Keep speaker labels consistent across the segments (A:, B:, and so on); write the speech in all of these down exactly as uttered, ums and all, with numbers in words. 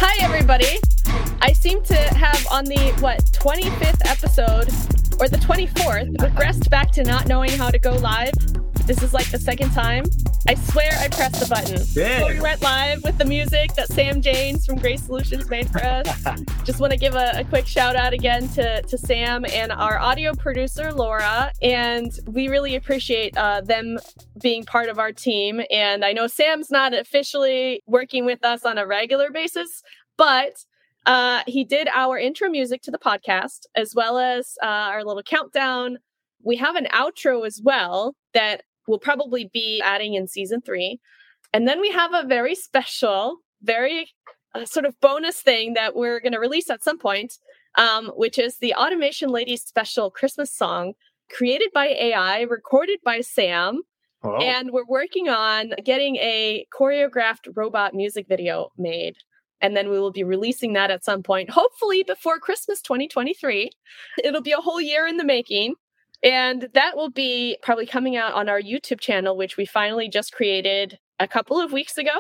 A: Hi, everybody. I seem to have on the, what, twenty-fifth episode, or the twenty-fourth, regressed back to not knowing how to go live. This is like the second time. I swear I pressed the button.
B: Yeah.
A: We went live with the music that Sam Janes from Grace Solutions made for us. Just want to give a, a quick shout out again to, to Sam and our audio producer, Laura. And we really appreciate uh, them being part of our team. And I know Sam's not officially working with us on a regular basis, but uh, he did our intro music to the podcast, as well as uh, our little countdown. We have an outro as well that we'll probably be adding in season three. And then we have a very special, very uh, sort of bonus thing that we're going to release at some point, um, which is the Automation Ladies special Christmas song created by A I, recorded by Sam.
B: Oh.
A: And we're working on getting a choreographed robot music video made. And then we will be releasing that at some point, hopefully before Christmas twenty twenty-three. It'll be a whole year in the making. And that will be probably coming out on our YouTube channel, which we finally just created a couple of weeks ago.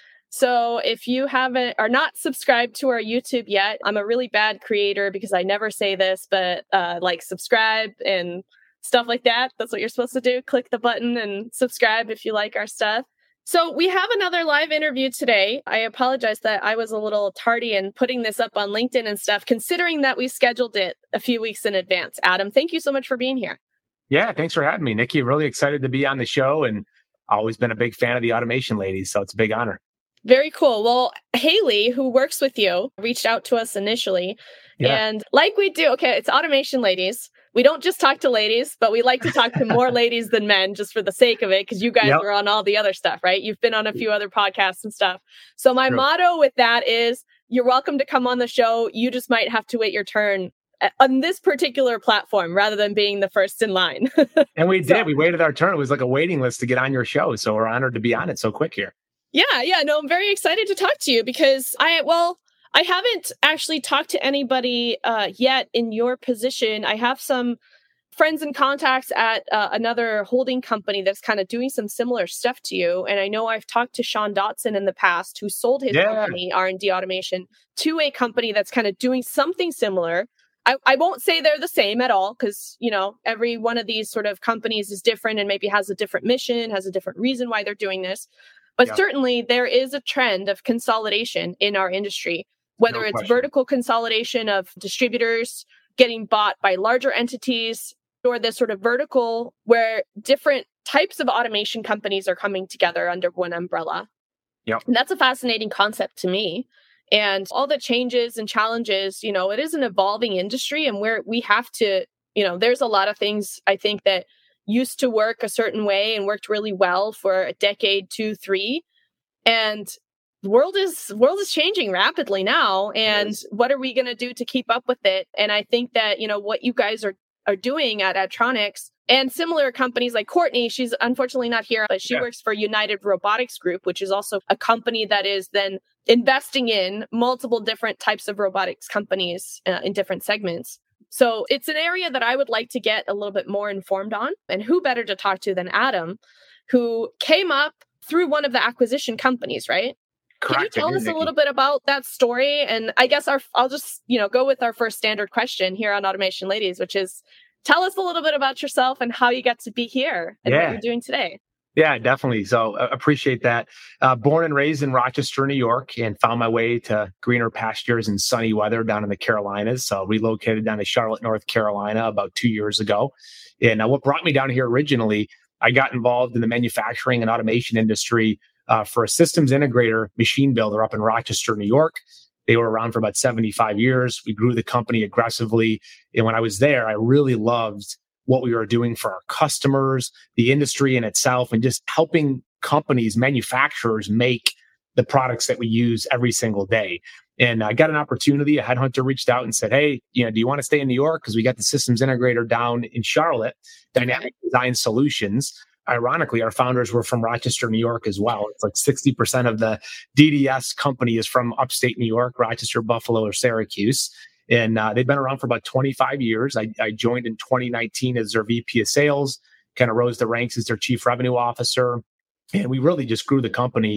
A: So if you haven't are not subscribed to our YouTube yet, I'm a really bad creator because I never say this, but uh, like subscribe and stuff like that. That's what you're supposed to do. Click the button and subscribe if you like our stuff. So we have another live interview today. I apologize that I was a little tardy in putting this up on LinkedIn and stuff, considering that we scheduled it a few weeks in advance. Adam, thank you so much for being here.
B: Yeah, thanks for having me, Nikki. Really excited to be on the show, and always been a big fan of the Automation Ladies, so it's a big honor.
A: Very cool. Well, Haley, who works with you, reached out to us initially. Yeah. And like we do, okay, it's Automation Ladies. We don't just talk to ladies, but we like to talk to more ladies than men just for the sake of it, because you guys yep. are on all the other stuff, right? You've been on a few other podcasts and stuff. So my True. motto with that is, you're welcome to come on the show. You just might have to wait your turn on this particular platform rather than being the first in line.
B: And we
A: so,
B: did. We waited our turn. It was like a waiting list to get on your show. So we're honored to be on it so quick here.
A: Yeah, yeah. No, I'm very excited to talk to you because I, well, I haven't actually talked to anybody uh, yet in your position. I have some friends and contacts at uh, another holding company that's kind of doing some similar stuff to you. And I know I've talked to Sean Dotson in the past, who sold his yeah. company, R and D Automation, to a company that's kind of doing something similar. I, I won't say they're the same at all, because, you know, every one of these sort of companies is different and maybe has a different mission, has a different reason why they're doing this. But yeah. certainly there is a trend of consolidation in our industry, whether no it's question. vertical consolidation of distributors getting bought by larger entities, or this sort of vertical where different types of automation companies are coming together under one umbrella.
B: Yep.
A: And that's a fascinating concept to me. And all the changes and challenges, you know, it is an evolving industry, and where we have to, you know, there's a lot of things I think that used to work a certain way and worked really well for a decade, two, three. And the world is world is changing rapidly now. And what are we going to do to keep up with it? And I think that, you know, what you guys are are doing at Adtronix and similar companies like Courtney, she's unfortunately not here, but she yeah. works for United Robotics Group, which is also a company that is then investing in multiple different types of robotics companies uh, in different segments. So it's an area that I would like to get a little bit more informed on. And who better to talk to than Adam, who came up through one of the acquisition companies, right?
B: Correct.
A: Can you tell us a little bit about that story? And I guess our I'll just, you know, go with our first standard question here on Automation Ladies, which is, tell us a little bit about yourself and how you got to be here and
B: yeah.
A: what you're doing today.
B: Yeah, definitely. So uh, appreciate that. Uh, born and raised in Rochester, New York, and found my way to greener pastures and sunny weather down in the Carolinas. So relocated down to Charlotte, North Carolina about two years ago. And uh, what brought me down here originally, I got involved in the manufacturing and automation industry uh, for a systems integrator machine builder up in Rochester, New York. They were around for about seventy-five years. We grew the company aggressively. And when I was there, I really loved what we were doing for our customers, the industry in itself, and just helping companies, manufacturers make the products that we use every single day. And I got an opportunity. A headhunter reached out and said, hey, you know, do you want to stay in New York? Because we got the systems integrator down in Charlotte, Dynamic Design Solutions. Ironically, our founders were from Rochester, New York as well. It's like sixty percent of the D D S company is from upstate New York, Rochester, Buffalo, or Syracuse. And uh, they've been around for about twenty-five years. I, I joined in twenty nineteen as their V P of sales, kind of rose the ranks as their chief revenue officer. And we really just grew the company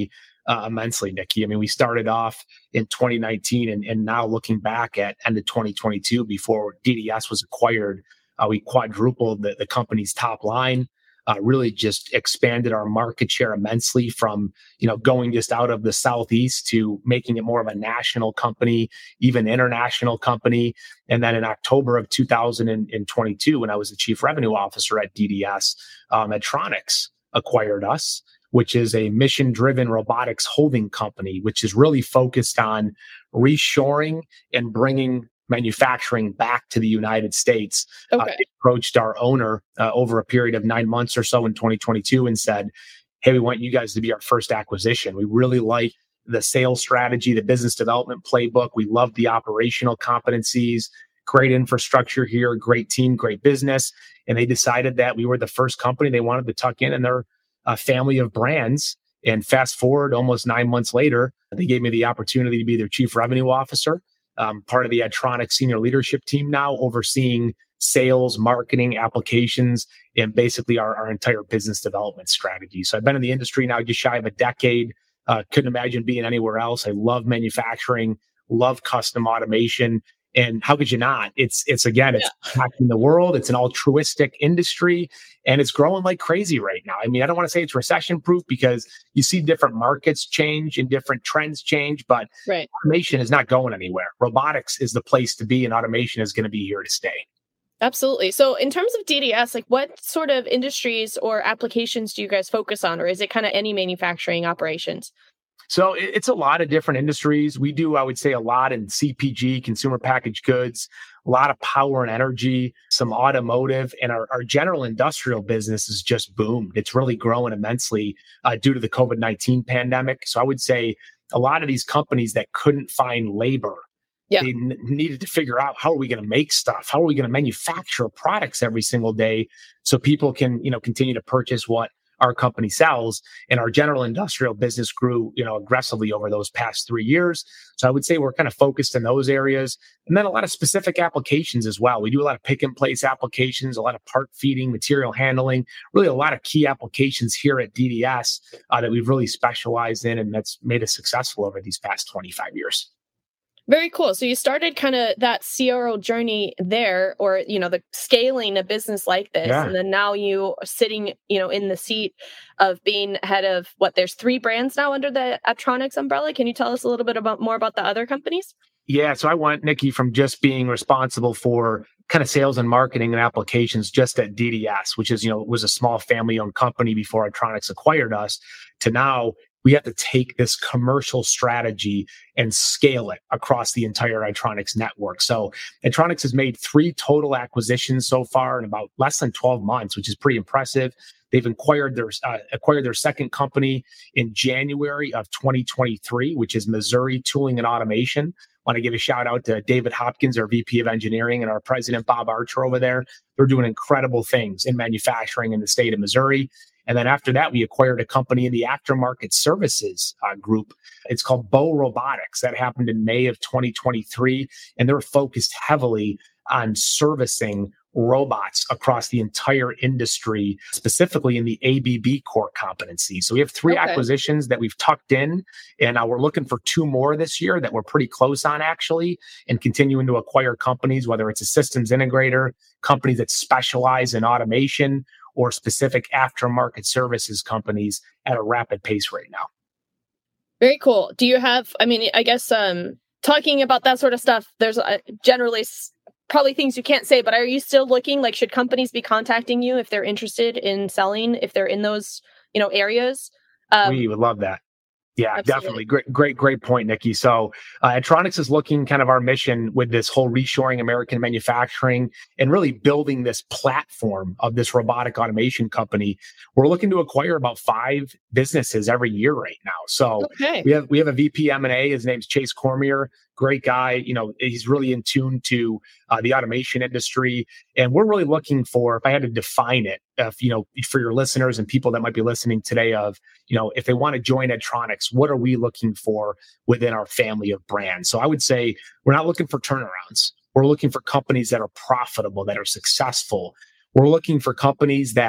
B: uh, immensely, Nikki. I mean, we started off in twenty nineteen, and, and now looking back at end of twenty twenty-two, before D D S was acquired, uh, we quadrupled the, the company's top line. Uh, really just expanded our market share immensely from, you know, going just out of the Southeast to making it more of a national company, even international company. And then in October of two thousand twenty-two, when I was the chief revenue officer at D D S, um, Medtronics acquired us, which is a mission-driven robotics holding company, which is really focused on reshoring and bringing manufacturing back to the United States.
A: Okay.
B: Uh, approached our owner uh, over a period of nine months or so in twenty twenty-two and said, hey, we want you guys to be our first acquisition. We really like the sales strategy, the business development playbook. We love the operational competencies, great infrastructure here, great team, great business. And they decided that we were the first company they wanted to tuck in in their uh, family of brands. And fast forward almost nine months later, they gave me the opportunity to be their chief revenue officer. Um, part of the Adtronix senior leadership team now, overseeing sales, marketing, applications, and basically our, our entire business development strategy. So I've been in the industry now just shy of a decade. Uh, couldn't imagine being anywhere else. I love manufacturing, love custom automation. And how could you not? It's, it's again, it's
A: Yeah.
B: impacting the world. It's an altruistic industry and it's growing like crazy right now. I mean, I don't want to say it's recession proof because you see different markets change and different trends change, but
A: Right.
B: automation is not going anywhere. Robotics is the place to be and automation is going to be here to stay.
A: Absolutely. So in terms of D D S, like what sort of industries or applications do you guys focus on, or is it kind of any manufacturing operations?
B: So it's a lot of different industries. We do, I would say, a lot in C P G, consumer packaged goods, a lot of power and energy, some automotive, and our, our general industrial business has just boomed. It's really growing immensely uh, due to the COVID nineteen pandemic. So I would say a lot of these companies that couldn't find labor,
A: Yeah.
B: they n- needed to figure out, how are we going to make stuff? How are we going to manufacture products every single day so people can, you know, continue to purchase what our company sells. And our general industrial business grew, you know, aggressively over those past three years. So I would say we're kind of focused in those areas. And then a lot of specific applications as well. We do a lot of pick and place applications, a lot of part feeding, material handling, really a lot of key applications here at D D S uh, that we've really specialized in. And that's made us successful over these past twenty-five years.
A: Very cool. So you started kind of that C R O journey there, or, you know, the scaling a business like this.
B: Yeah.
A: And then now you are sitting, you know, in the seat of being head of what, there's three brands now under the Adtronix umbrella. Can you tell us a little bit about more about the other companies?
B: Yeah. So I went, Nikki, from just being responsible for kind of sales and marketing and applications just at D D S, which is, you know, was a small family owned company before Adtronix acquired us, to now we have to take this commercial strategy and scale it across the entire Adtronix network. So Adtronix has made three total acquisitions so far in about less than twelve months, which is pretty impressive. They've acquired their uh, acquired their second company in January of twenty twenty-three, which is Missouri Tooling and Automation. I want to give a shout out to David Hopkins, our V P of Engineering, and our president, Bob Archer, over there. They're doing incredible things in manufacturing in the state of Missouri. And then after that, we acquired a company in the aftermarket services uh, group. It's called Bow Robotics. That happened in May of twenty twenty-three. And they're focused heavily on servicing robots across the entire industry, specifically in the A B B core competency. So we have three
A: Okay.
B: acquisitions that we've tucked in, and uh, we're looking for two more this year that we're pretty close on, actually, and continuing to acquire companies, whether it's a systems integrator, companies that specialize in automation, or specific aftermarket services companies at a rapid pace right now.
A: Very cool. Do you have, I mean, I guess um, talking about that sort of stuff, there's uh, generally s- probably things you can't say, but are you still looking, like, should companies be contacting you if they're interested in selling, if they're in those, you know, areas? Um,
B: We would love that. Yeah,
A: Absolutely.
B: definitely. Great, great, great point, Nikki. So uh, Adtronix is looking kind of our mission with this whole reshoring American manufacturing and really building this platform of this robotic automation company. We're looking to acquire about five businesses every year right now. So
A: Okay.
B: we have we have a V P M and A. His name's Chase Cormier. Great guy. You know, he's really in tune to uh, the automation industry. And we're really looking for, if I had to define it, if, you know, for your listeners and people that might be listening today of, you know, if they want to join Adtronix, what are we looking for within our family of brands? So I would say we're not looking for turnarounds. We're looking for companies that are profitable, that are successful. We're looking for companies that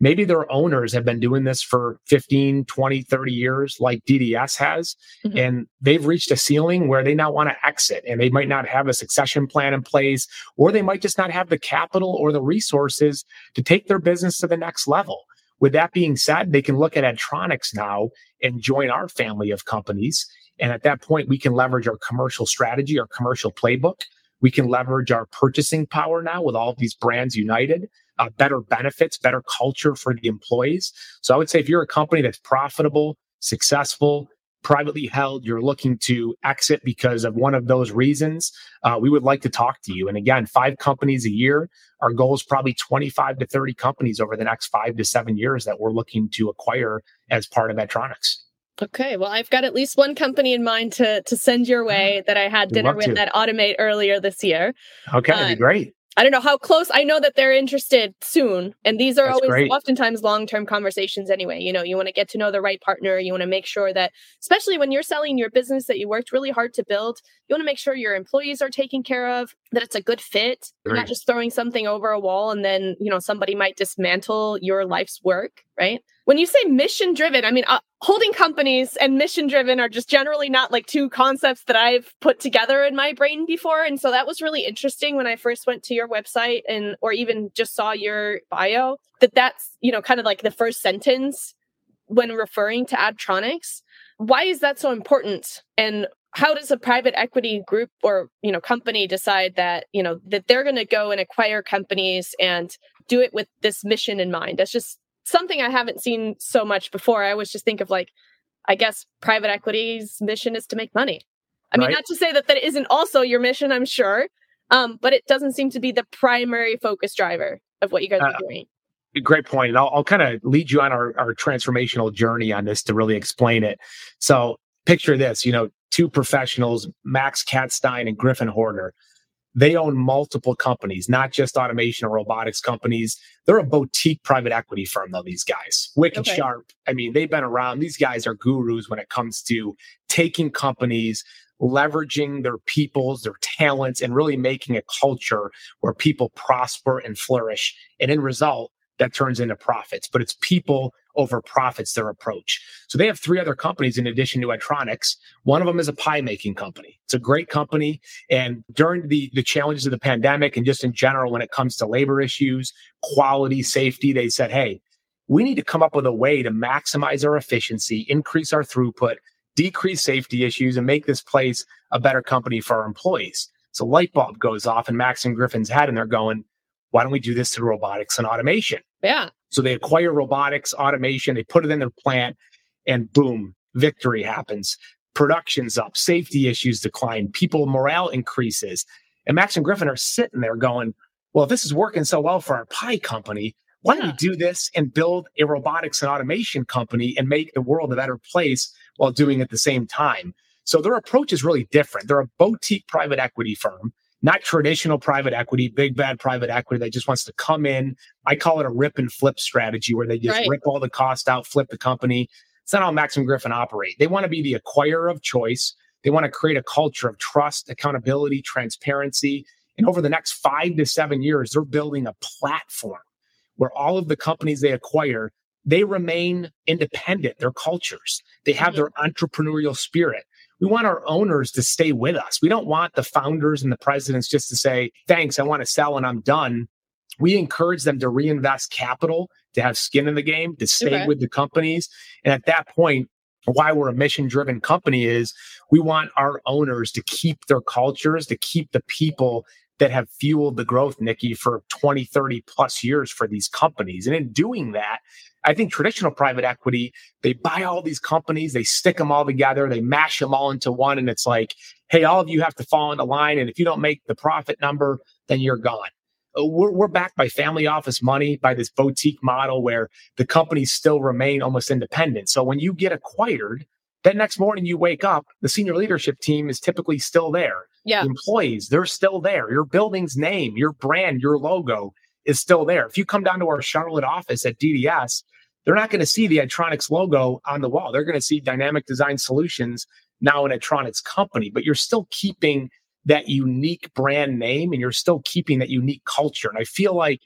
B: maybe their owners have been doing this for fifteen, twenty, thirty years, like D D S has, mm-hmm. and they've reached a ceiling where they now want to exit, and they might not have a succession plan in place, or they might just not have the capital or the resources to take their business to the next level. With that being said, they can look at Addtronix now and join our family of companies. And at that point, we can leverage our commercial strategy, our commercial playbook. We can leverage our purchasing power now with all of these brands united, uh, better benefits, better culture for the employees. So I would say if you're a company that's profitable, successful, privately held, you're looking to exit because of one of those reasons, uh, we would like to talk to you. And again, five companies a year. Our goal is probably twenty-five to thirty companies over the next five to seven years that we're looking to acquire as part of Addtronix.
A: Okay, well, I've got at least one company in mind to to send your way that I had dinner with at Automate earlier this year.
B: Okay, that'd be great.
A: I don't know how close. I know that they're interested soon. And these are
B: That's
A: always
B: great.
A: oftentimes long-term conversations anyway. You know, you want to get to know the right partner. You want to make sure that, especially when you're selling your business that you worked really hard to build, you want to make sure your employees are taken care of, that it's a good fit. You're not just throwing something over a wall and then, you know, somebody might dismantle your life's work, right? When you say mission driven, I mean, uh, holding companies and mission driven are just generally not like two concepts that I've put together in my brain before. And so that was really interesting when I first went to your website and, or even just saw your bio, that that's, you know, kind of like the first sentence when referring to Addtronix. Why is that so important? And how does a private equity group or, you know, company decide that, you know, that they're going to go and acquire companies and do it with this mission in mind? That's just something I haven't seen so much before. I always just think of like, I guess private equity's mission is to make money. I mean, right. Not to say that that isn't also your mission, I'm sure, um, but it doesn't seem to be the primary focus driver of what you guys uh, are doing.
B: Great point. And I'll, I'll kind of lead you on our, our transformational journey on this to really explain it. So picture this, you know, two professionals, Max Katstein and Griffin Horner. They own multiple companies, not just automation or robotics companies. They're a boutique private equity firm, though, these guys. Wicked okay. sharp. I mean, they've been around. These guys are gurus when it comes to taking companies, leveraging their peoples, their talents, and really making a culture where people prosper and flourish. And in result, that turns into profits. But it's people over profits, their approach. So they have three other companies in addition to Addtronix. One of them is a pie making company. It's a great company. And during the, the challenges of the pandemic and just in general, when it comes to labor issues, quality, safety, they said, hey, we need to come up with a way to maximize our efficiency, increase our throughput, decrease safety issues, and make this place a better company for our employees. So light bulb goes off in Max and Griffin's head, and they're going, why don't we do this through robotics and automation?
A: Yeah.
B: So they acquire robotics, automation, they put it in their plant, and boom, victory happens. Production's up, safety issues decline, people morale increases. And Max and Griffin are sitting there going, well, if this is working so well for our pie company, why don't yeah. we do this and build a robotics and automation company and make the world a better place while doing it at the same time? So their approach is really different. They're a boutique private equity firm. Not traditional private equity, big bad private equity that just wants to come in. I call it a rip and flip strategy where they just right. rip all the cost out, flip the company. It's not how Max and Griffin operate. They want to be the acquirer of choice. They want to create a culture of trust, accountability, transparency. And over the next five to seven years, they're building a platform where all of the companies they acquire, they remain independent. Their cultures, they have mm-hmm. their entrepreneurial spirit. We want our owners to stay with us. We don't want the founders and the presidents just to say, thanks, I want to sell and I'm done. We encourage them to reinvest capital, to have skin in the game, to stay okay. with the companies. And at that point, why we're a mission-driven company is we want our owners to keep their cultures, to keep the people that have fueled the growth, Nikki, for twenty, thirty plus years for these companies. And in doing that, I think traditional private equity, they buy all these companies, they stick them all together, they mash them all into one. And it's like, hey, all of you have to fall into line. And if you don't make the profit number, then you're gone. We're, we're backed by family office money, by this boutique model where the companies still remain almost independent. So when you get acquired, then next morning you wake up, the senior leadership team is typically still there.
A: Yeah.
B: The employees, they're still there. Your building's name, your brand, your logo is still there. If you come down to our Charlotte office at D D S, they're not going to see the Addtronix logo on the wall. They're going to see Dynamic Design Solutions, now an Addtronix company, but you're still keeping that unique brand name and you're still keeping that unique culture. And I feel like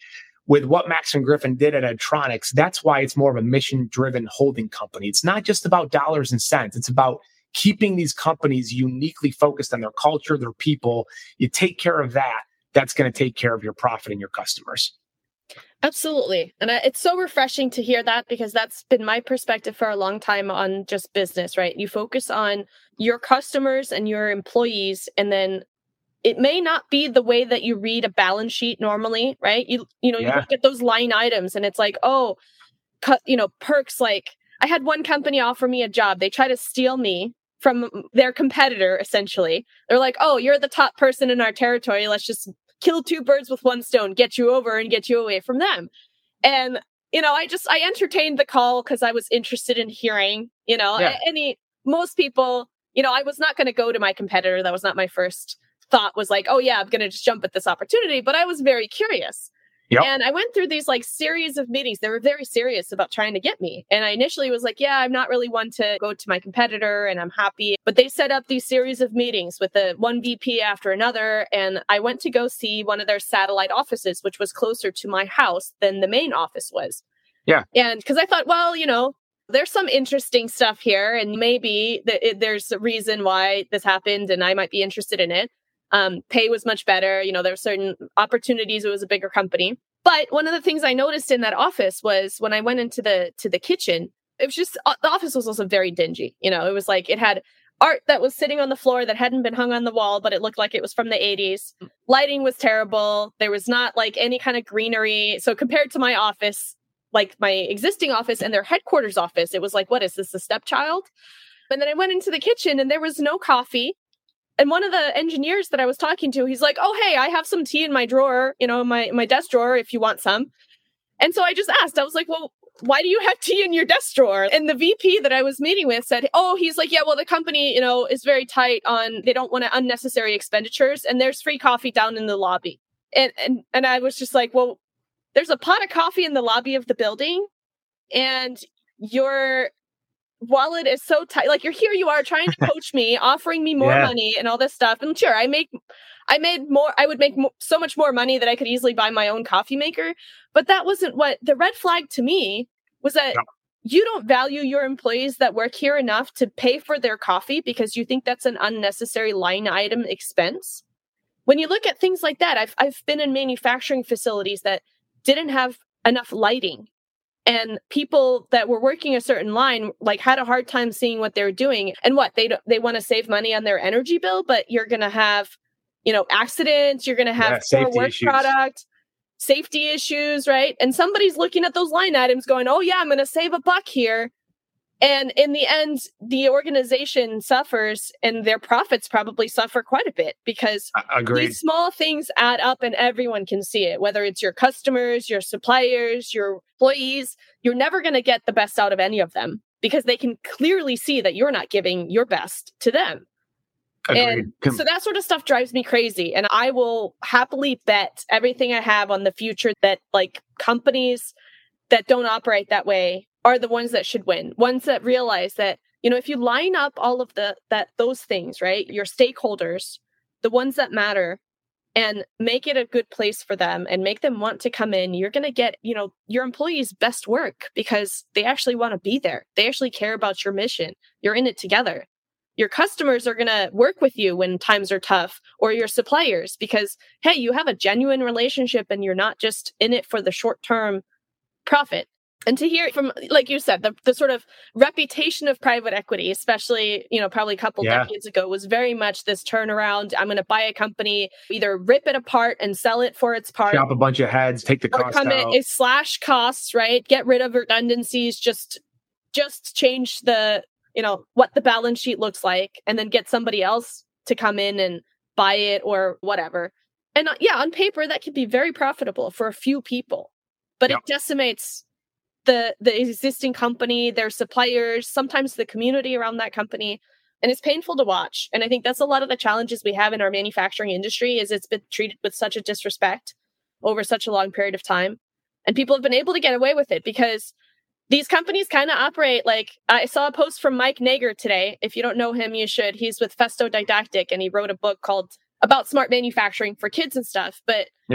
B: with what Max and Griffin did at Edtronics, that's why it's more of a mission-driven holding company. It's not just about dollars and cents. It's about keeping these companies uniquely focused on their culture, their people. You take care of that, that's going to take care of your profit and your customers.
A: Absolutely. And it's so refreshing to hear that, because that's been my perspective for a long time on just business, right? You focus on your customers and your employees, and then it may not be the way that you read a balance sheet normally, right? You you know, yeah. you look at those line items and it's like, oh, cut, you know, perks. Like, I had one company offer me a job. They try to steal me from their competitor, essentially. They're like, oh, you're the top person in our territory. Let's just kill two birds with one stone, get you over and get you away from them. And, you know, I just, I entertained the call because I was interested in hearing, you know, yeah. any, most people, you know, I was not going to go to my competitor. That was not my first thought, was like, oh yeah, I'm going to just jump at this opportunity. But I was very curious. Yep. And I went through these like series of meetings. They were very serious about trying to get me. And I initially was like, yeah, I'm not really one to go to my competitor and I'm happy. But they set up these series of meetings with the one V P after another. And I went to go see one of their satellite offices, which was closer to my house than the main office was.
B: Yeah.
A: And because I thought, well, you know, there's some interesting stuff here. And maybe th- it, there's a reason why this happened and I might be interested in it. Um, pay was much better. You know, there were certain opportunities. It was a bigger company. But one of the things I noticed in that office was when I went into the to the kitchen, it was just, uh, the office was also very dingy. You know, it was like, it had art that was sitting on the floor that hadn't been hung on the wall, but it looked like it was from the eighties. Lighting was terrible. There was not like any kind of greenery. So compared to my office, like my existing office and their headquarters office, it was like, what is this, a stepchild? And then I went into the kitchen and there was no coffee. And one of the engineers that I was talking to, he's like, oh, hey, I have some tea in my drawer, you know, my, my desk drawer, if you want some. And so I just asked, I was like, well, why do you have tea in your desk drawer? And the V P that I was meeting with said, oh, he's like, yeah, well, the company, you know, is very tight on, they don't want unnecessary expenditures. And there's free coffee down in the lobby. And, and, and I was just like, well, there's a pot of coffee in the lobby of the building. And you're, wallet is so tight. Like, you're here, you are trying to coach me, offering me more yeah. money and all this stuff. And sure, I make, I made more, I would make mo- so much more money that I could easily buy my own coffee maker. But that wasn't what the red flag to me was, that yeah. you don't value your employees that work here enough to pay for their coffee because you think that's an unnecessary line item expense. When you look at things like that, I've, I've been in manufacturing facilities that didn't have enough lighting. And people that were working a certain line, like, had a hard time seeing what they're doing. And what, they they want to save money on their energy bill, but you're going to have, you know, accidents. You're going to have
B: yeah,
A: poor work
B: issues. product,
A: safety issues, right? And somebody's looking at those line items going, oh yeah, I'm going to save a buck here. And in the end, the organization suffers and their profits probably suffer quite a bit, because
B: Agreed.
A: These small things add up and everyone can see it, whether it's your customers, your suppliers, your employees. You're never going to get the best out of any of them because they can clearly see that you're not giving your best to them.
B: Agreed.
A: And so that sort of stuff drives me crazy. And I will happily bet everything I have on the future that, like, companies that don't operate that way are the ones that should win. Ones that realize that, you know, if you line up all of the that those things, right, your stakeholders, the ones that matter, and make it a good place for them and make them want to come in, you're going to get, you know, your employees' best work because they actually want to be there. They actually care about your mission. You're in it together. Your customers are going to work with you when times are tough, or your suppliers, because, hey, you have a genuine relationship and you're not just in it for the short-term profit. And to hear from, like you said, the, the sort of reputation of private equity, especially, you know, probably a couple yeah. decades ago, was very much this turnaround. I'm going to buy a company, either rip it apart and sell it for its part.
B: Chop a bunch of heads, take the cost out.
A: In, slash costs, right? Get rid of redundancies, just, just change the, you know, what the balance sheet looks like, and then get somebody else to come in and buy it or whatever. And uh, yeah, on paper, that could be very profitable for a few people, but yep. it decimates the the existing company, their suppliers, sometimes the community around that company. And it's painful to watch. And I think that's a lot of the challenges we have in our manufacturing industry, is it's been treated with such a disrespect over such a long period of time. And people have been able to get away with it because these companies kind of operate like, I saw a post from Mike Nager today. If you don't know him, you should. He's with Festo Didactic, and he wrote a book called about smart manufacturing for kids and stuff. But
B: yeah.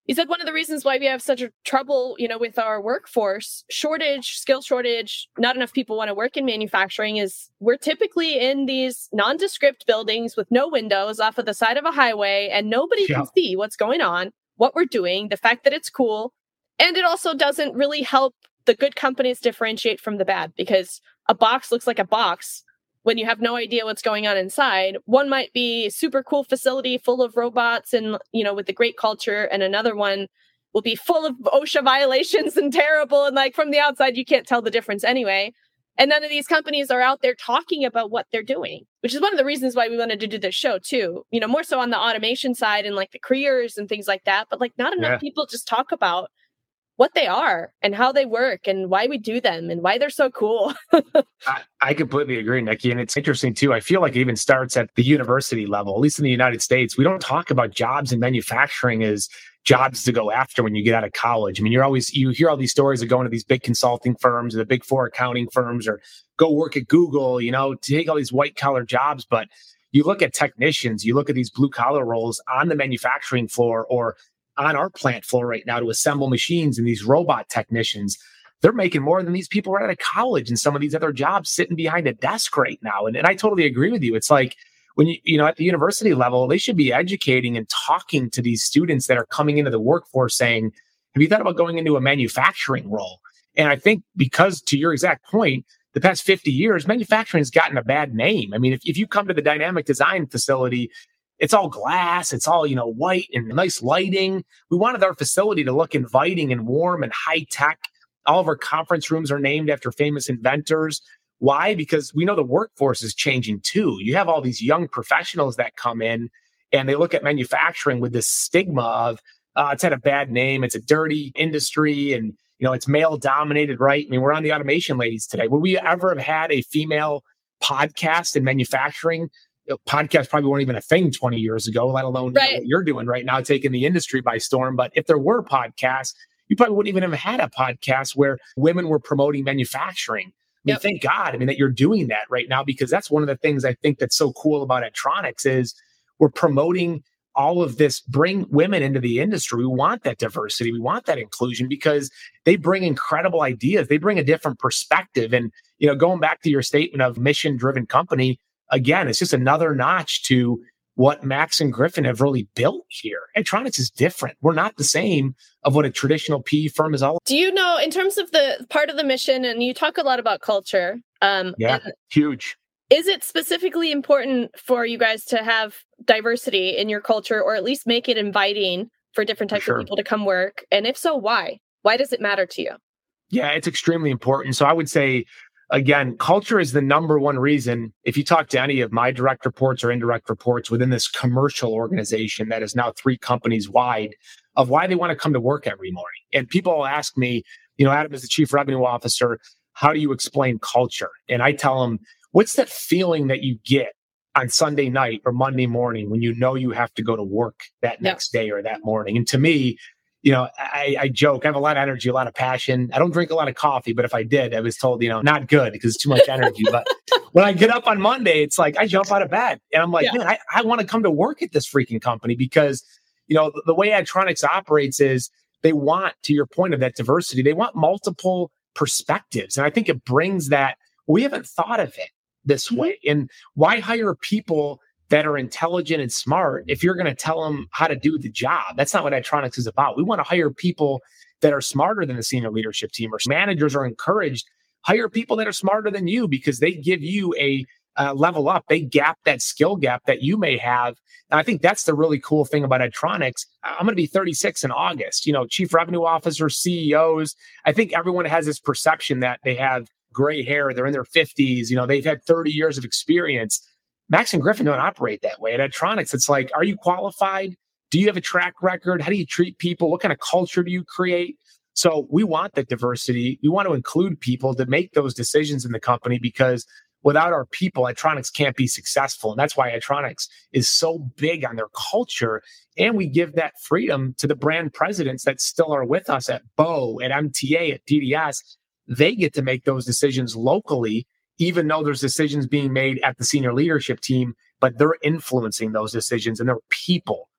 A: He said one of the reasons why we have such a trouble, you know, with our workforce shortage, skill shortage, not enough people want to work in manufacturing is we're typically in these nondescript buildings with no windows off of the side of a highway and nobody yeah. can see what's going on, what we're doing, the fact that it's cool. And it also doesn't really help the good companies differentiate from the bad because a box looks like a box when you have no idea what's going on inside. One might be a super cool facility full of robots and, you know, with a great culture. And another one will be full of OSHA violations and terrible. And like from the outside, you can't tell the difference anyway. And none of these companies are out there talking about what they're doing, which is one of the reasons why we wanted to do this show too. You know, more so on the automation side and like the careers and things like that. But like not enough yeah. people just talk about what they are and how they work and why we do them and why they're so cool.
B: I, I completely agree, Nikki. And it's interesting too. I feel like it even starts at the university level, at least in the United States. We don't talk about jobs in manufacturing as jobs to go after when you get out of college. I mean, you're always, you hear all these stories of going to these big consulting firms or the big four accounting firms or go work at Google, you know, to take all these white collar jobs. But you look at technicians, you look at these blue collar roles on the manufacturing floor or on our plant floor right now to assemble machines, and these robot technicians, they're making more than these people right out of college and some of these other jobs sitting behind a desk right now. And, and I totally agree with you. It's like when you, you know, at the university level, they should be educating and talking to these students that are coming into the workforce saying, have you thought about going into a manufacturing role? And I think because to your exact point, the past fifty years, manufacturing has gotten a bad name. I mean, if, if you come to the Dynamic Design facility, it's all glass. It's all, you know, white and nice lighting. We wanted our facility to look inviting and warm and high tech. All of our conference rooms are named after famous inventors. Why? Because we know the workforce is changing too. You have all these young professionals that come in and they look at manufacturing with this stigma of uh, it's had a bad name. It's a dirty industry and, you know, it's male dominated, right? I mean, we're on the automation ladies today. Would we ever have had a female podcast in manufacturing? Podcasts probably weren't even a thing twenty years ago, let alone right. you know, what you're doing right now, taking the industry by storm. But if there were podcasts, you probably wouldn't even have had a podcast where women were promoting manufacturing. I mean, yep. thank God, I mean, that you're doing that right now, because that's one of the things I think that's so cool about Aidtronics is we're promoting all of this, bring women into the industry. We want that diversity. We want that inclusion because they bring incredible ideas. They bring a different perspective. And, you know, going back to your statement of mission-driven company, again, it's just another notch to what Max and Griffin have really built here. Aidtronics is different. We're not the same of what a traditional P E firm is all about.
A: Do you know, in terms of the part of the mission, and you talk a lot about culture. Um,
B: yeah, huge.
A: Is it specifically important for you guys to have diversity in your culture, or at least make it inviting for different types for sure. of people to come work? And if so, why? Why does it matter to you?
B: Yeah, it's extremely important. So I would say, again, culture is the number one reason. If you talk to any of my direct reports or indirect reports within this commercial organization that is now three companies wide, of why they want to come to work every morning. And people will ask me, you know, Adam is the chief revenue officer, how do you explain culture? And I tell them, what's that feeling that you get on Sunday night or Monday morning when you know you have to go to work that next yeah. day or that morning? And to me, you know, I, I joke, I have a lot of energy, a lot of passion. I don't drink a lot of coffee, but if I did, I was told, you know, not good because it's too much energy. But when I get up on Monday, it's like I jump out of bed and I'm like, yeah. man, I, I want to come to work at this freaking company because, you know, the, the way Aidtronics operates is they want, to your point of that diversity, they want multiple perspectives. And I think it brings that, we haven't thought of it this mm-hmm. way. And why hire people that are intelligent and smart if you're going to tell them how to do the job? That's not what Aidtronics is about. We want to hire people that are smarter than the senior leadership team, or managers are encouraged, hire people that are smarter than you because they give you a uh, level up. They gap that skill gap that you may have. And I think that's the really cool thing about Aidtronics. I'm going to be thirty-six in August, you know, chief revenue officers, C E Os. I think everyone has this perception that they have gray hair. They're in their fifties. You know, they've had thirty years of experience. Max and Griffin don't operate that way. At Aidtronics, it's like, are you qualified? Do you have a track record? How do you treat people? What kind of culture do you create? So we want that diversity. We want to include people to make those decisions in the company because without our people, Aidtronics can't be successful. And that's why Aidtronics is so big on their culture. And we give that freedom to the brand presidents that still are with us at B O, at M T A, at D D S. They get to make those decisions locally, even though there's decisions being made at the senior leadership team, but they're influencing those decisions and their people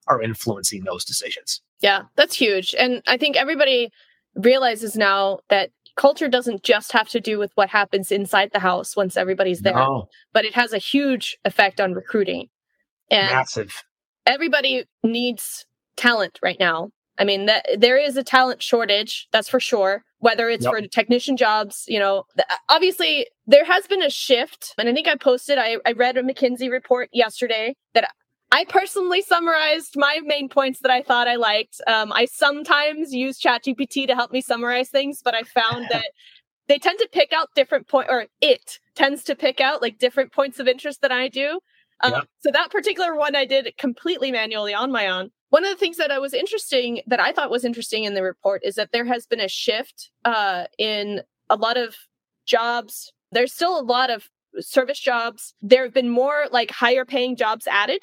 B: are influencing those decisions.
A: Yeah, that's huge. And I think everybody realizes now that culture doesn't just have to do with what happens inside the house once everybody's there,
B: No.
A: but it has a huge effect on recruiting. And
B: Massive.
A: everybody needs talent right now. I mean, that, there is a talent shortage, that's for sure, whether it's
B: Yep.
A: for technician jobs, you know, th- obviously there has been a shift. And I think I posted, I, I read a McKinsey report yesterday that I personally summarized my main points that I thought I liked. Um, I sometimes use ChatGPT to help me summarize things, but I found that they tend to pick out different point, or it tends to pick out like different points of interest than I do. Um,
B: Yep.
A: So that particular one I did completely manually on my own. One of the things that I was interesting, that I thought was interesting in the report is that there has been a shift uh, in a lot of jobs. There's still a lot of service jobs. There have been more like higher paying jobs added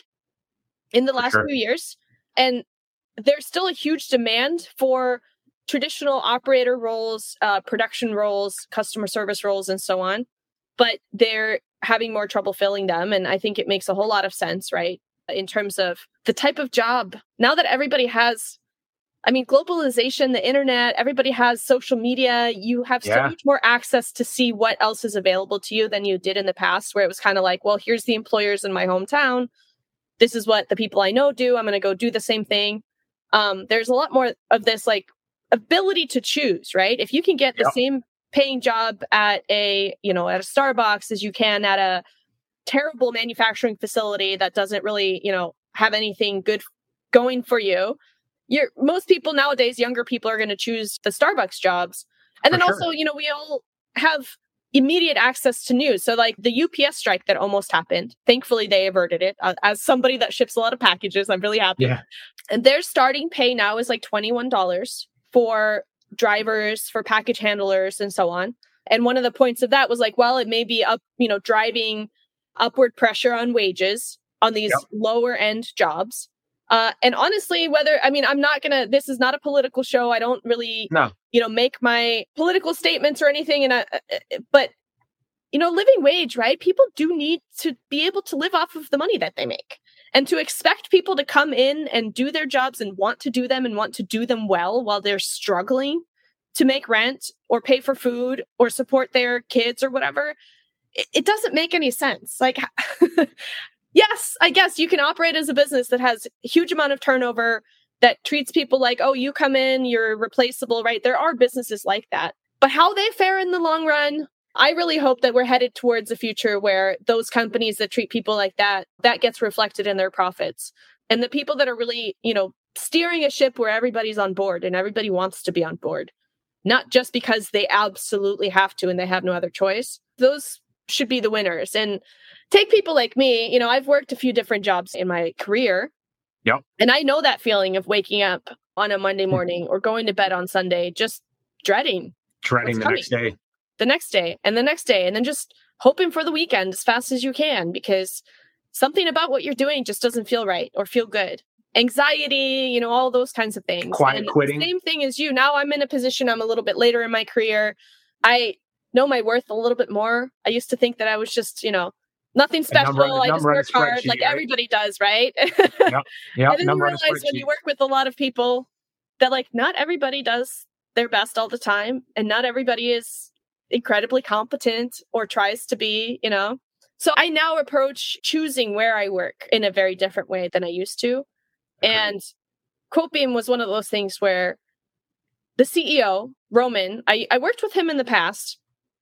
A: in the
B: For
A: last
B: sure.
A: few years. And there's still a huge demand for traditional operator roles, uh, production roles, customer service roles, and so on. But they're having more trouble filling them. And I think it makes a whole lot of sense, right? In terms of the type of job. Now that everybody has, I mean, globalization, the internet, everybody has social media, you have so
B: Yeah.
A: much more access to see what else is available to you than you did in the past, where it was kind of like, well, here's the employers in my hometown. This is what the people I know do. I'm going to go do the same thing. Um, there's a lot more of this like ability to choose, right? If you can get the
B: Yep.
A: same paying job at a, you know, at a Starbucks as you can at a terrible manufacturing facility that doesn't really, you know, have anything good going for you, you're most people nowadays, younger people are going to choose the Starbucks jobs. And
B: For
A: then
B: sure.
A: also, you know, we all have immediate access to news. So like the U P S strike that almost happened, thankfully they averted it. Uh, as somebody that ships a lot of packages, I'm really happy.
B: Yeah.
A: And their starting pay now is like twenty-one dollars for drivers, for package handlers, and so on. And one of the points of that was like, well, it may be up, you know, driving upward pressure on wages on these
B: Yep.
A: lower end jobs. Uh, and honestly, whether, I mean, I'm not going to, this is not a political show. I don't really,
B: No.
A: you know, make my political statements or anything. And I, but, you know, living wage, right? People do need to be able to live off of the money that they make. And to expect people to come in and do their jobs and want to do them and want to do them well while they're struggling to make rent or pay for food or support their kids or whatever, it, it doesn't make any sense. Like, yes, I guess you can operate as a business that has a huge amount of turnover, that treats people like, oh, you come in, you're replaceable, right? There are businesses like that. But how they fare in the long run, I really hope that we're headed towards a future where those companies that treat people like that, that gets reflected in their profits. And the people that are really, you know, steering a ship where everybody's on board and everybody wants to be on board, not just because they absolutely have to and they have no other choice, those should be the winners. And take people like me, you know, I've worked a few different jobs in my career.
B: Yep.
A: And I know that feeling of waking up on a Monday morning or going to bed on Sunday, just dreading
B: Dreading
A: what's
B: the
A: coming.
B: next day.
A: the next day and the next day, and then just hoping for the weekend as fast as you can, because something about what you're doing just doesn't feel right or feel good. Anxiety, you know, all those kinds of things.
B: Quiet
A: and
B: quitting.
A: Same thing as you. Now I'm in a position, I'm a little bit later in my career. I know my worth a little bit more. I used to think that I was just, you know, nothing special.
B: number on the-
A: I just
B: number on a
A: work hard
B: spreadsheet,
A: like
B: right?
A: everybody does, right?
B: Yep.
A: And then you
B: Number on a
A: realize when
B: spreadsheet.
A: you work with a lot of people that like not everybody does their best all the time, and not everybody is incredibly competent or tries to be, you know. So I now approach choosing where I work in a very different way than I used to.
B: Agreed.
A: And Quotebeam was one of those things where the C E O, Roman, I, I worked with him in the past.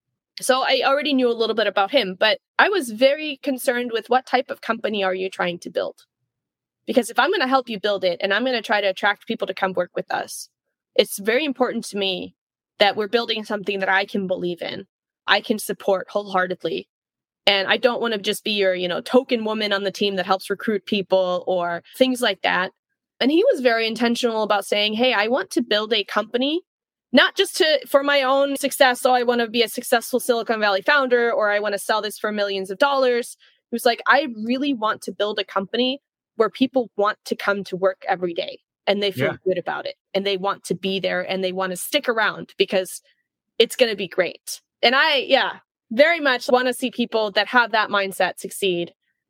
A: So I already knew a little bit about him, but I was very concerned with what type of company are you trying to build? Because if I'm going to help you build it and I'm going to try to attract people to come work with us, it's very important to me that we're building something that I can believe in, I can support wholeheartedly. And I don't want to just be your, you know, token woman on the team that helps recruit people or things like that. And he was very intentional about saying, hey, I want to build a company, not just to for my own success. So I want to be a successful Silicon Valley founder, or I want to sell this for millions of dollars. He was like, I really want to build a company where people want to come to work every day and they feel
B: Yeah.
A: good about it and they want to be there and they want to stick around because it's going to be great. And I, yeah, very much want to see people that have that mindset succeed.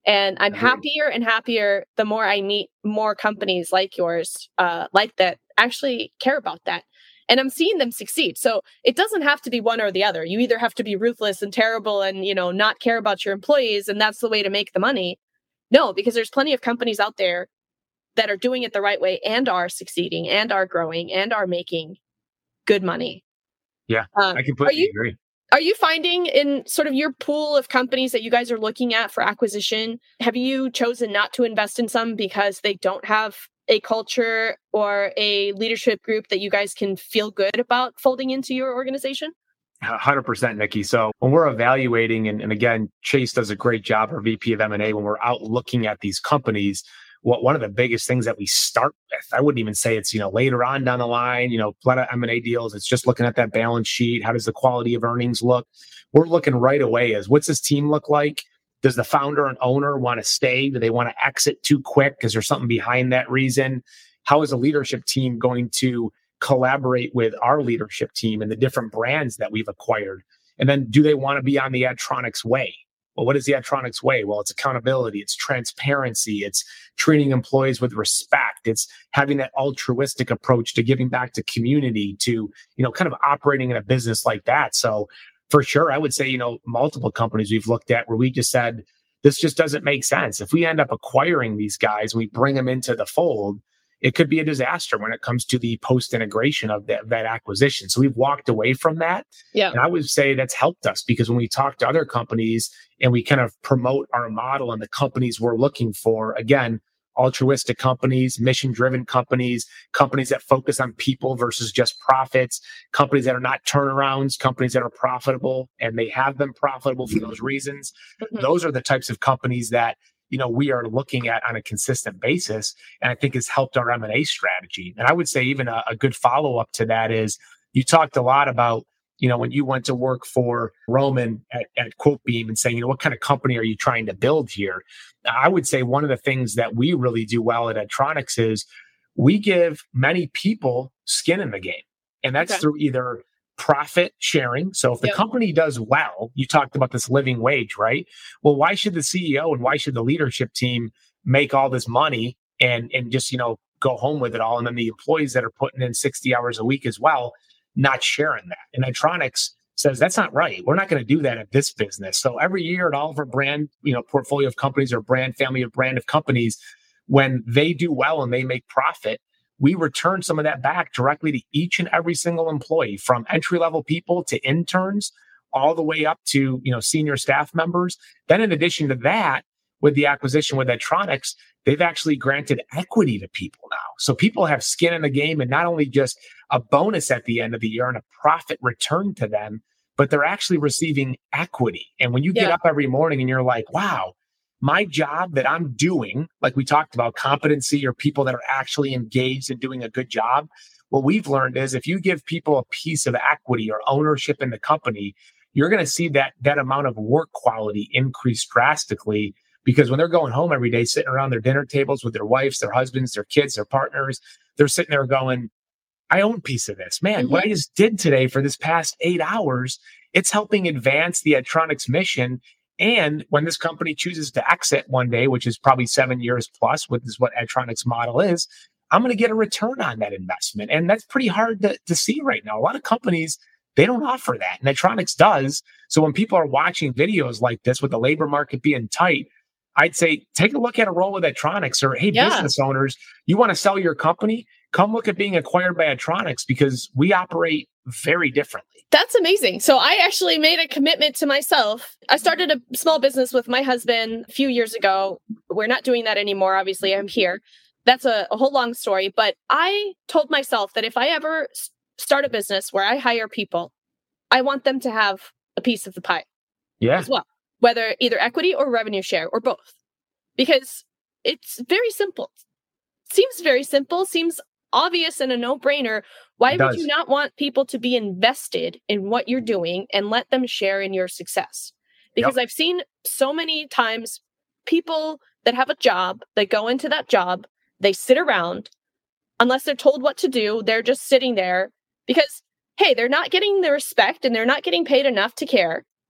A: And I'm
B: Agreed.
A: happier and happier the more I meet more companies like yours, uh, like that actually care about that. And I'm seeing them succeed. So it doesn't have to be one or the other. You either have to be ruthless and terrible and, you know, not care about your employees, and that's the way to make the money. No, because there's plenty of companies out there that are doing it the right way and are succeeding and are growing and are making good money.
B: Yeah,
A: Um,
B: I completely
A: are you,
B: agree.
A: Are you finding in sort of your pool of companies that you guys are looking at for acquisition, have you chosen not to invest in some because they don't have a culture or a leadership group that you guys can feel good about folding into your organization?
B: one hundred percent, Nikki. So when we're evaluating, and, and again, Chase does a great job, our V P of M and A, when we're out looking at these companies, what one of the biggest things that we start with, I wouldn't even say it's, you know, later on down the line, you know, a lot of M and A deals, it's just looking at that balance sheet. How does the quality of earnings look? We're looking right away as what's this team look like? Does the founder and owner want to stay? Do they want to exit too quick? Is there something behind that reason? How is a leadership team going to collaborate with our leadership team and the different brands that we've acquired? And then do they want to be on the Adtronix way? Well, what is the Adtronix way? Well, it's accountability, it's transparency, it's treating employees with respect, it's having that altruistic approach to giving back to community, to, you know, kind of operating in a business like that. So for sure, I would say, you know, multiple companies we've looked at where we just said, this just doesn't make sense. If we end up acquiring these guys and we bring them into the fold, it could be a disaster when it comes to the post integration of that, that acquisition. So we've walked away from that.
A: Yeah.
B: And I would say that's helped us because when we talk to other companies and we kind of promote our model and the companies we're looking for, again, altruistic companies, mission driven companies, companies that focus on people versus just profits, companies that are not turnarounds, companies that are profitable and they have been profitable for those reasons. Mm-hmm. Those are the types of companies that, you know, we are looking at on a consistent basis. And I think has helped our M and A strategy. And I would say even a, a good follow up to that is you talked a lot about, you know, when you went to work for Roman at, at QuoteBeam and saying, you know, what kind of company are you trying to build here? I would say one of the things that we really do well at Adtronix is we give many people skin in the game. And that's okay. through either profit sharing. So if the yep. company does well, you talked about this living wage, right? Well, why should the C E O and why should the leadership team make all this money and, and just, you know, go home with it all? And then the employees that are putting in sixty hours a week as well, not sharing that. And Adtronix says that's not right. We're not going to do that at this business. So every year at all of our brand, you know, portfolio of companies or brand family of brand of companies, when they do well and they make profit, we return some of that back directly to each and every single employee, from entry level people to interns, all the way up to, you know, senior staff members. Then in addition to that, with the acquisition with Adtronix, they've actually granted equity to people now. So people have skin in the game and not only just a bonus at the end of the year and a profit return to them, but they're actually receiving equity. And when you yeah. get up every morning and you're like, wow, my job that I'm doing, like we talked about, competency or people that are actually engaged in doing a good job. What we've learned is if you give people a piece of equity or ownership in the company, you're going to see that that amount of work quality increase drastically. Because when they're going home every day, sitting around their dinner tables with their wives, their husbands, their kids, their partners, they're sitting there going, I own a piece of this. Man, mm-hmm. what I just did today for this past eight hours, it's helping advance the Adtronix mission. And when this company chooses to exit one day, which is probably seven years plus, which is what Adtronix model is, I'm going to get a return on that investment. And that's pretty hard to, to see right now. A lot of companies, they don't offer that. And Adtronix does. So when people are watching videos like this with the labor market being tight, I'd say, take a look at a role with Adtronix, or, hey, yeah. business owners, you want to sell your company? Come look at being acquired by Adtronix, because we operate very differently.
A: That's amazing. So I actually made a commitment to myself. I started a small business with my husband a few years ago. We're not doing that anymore. Obviously, I'm here. That's a, a whole long story. But I told myself that if I ever start a business where I hire people, I want them to have a piece of the pie
B: yeah.
A: as well. Whether either equity or revenue share or both, because it's very simple. Seems very simple, seems obvious and a no-brainer. Why it would does. you not want people to be invested in what you're doing and let them share in your success? Because yep. I've seen so many times people that have a job, they go into that job, they sit around, unless they're told what to do, they're just sitting there because, hey, they're not getting the respect and they're not getting paid enough to care.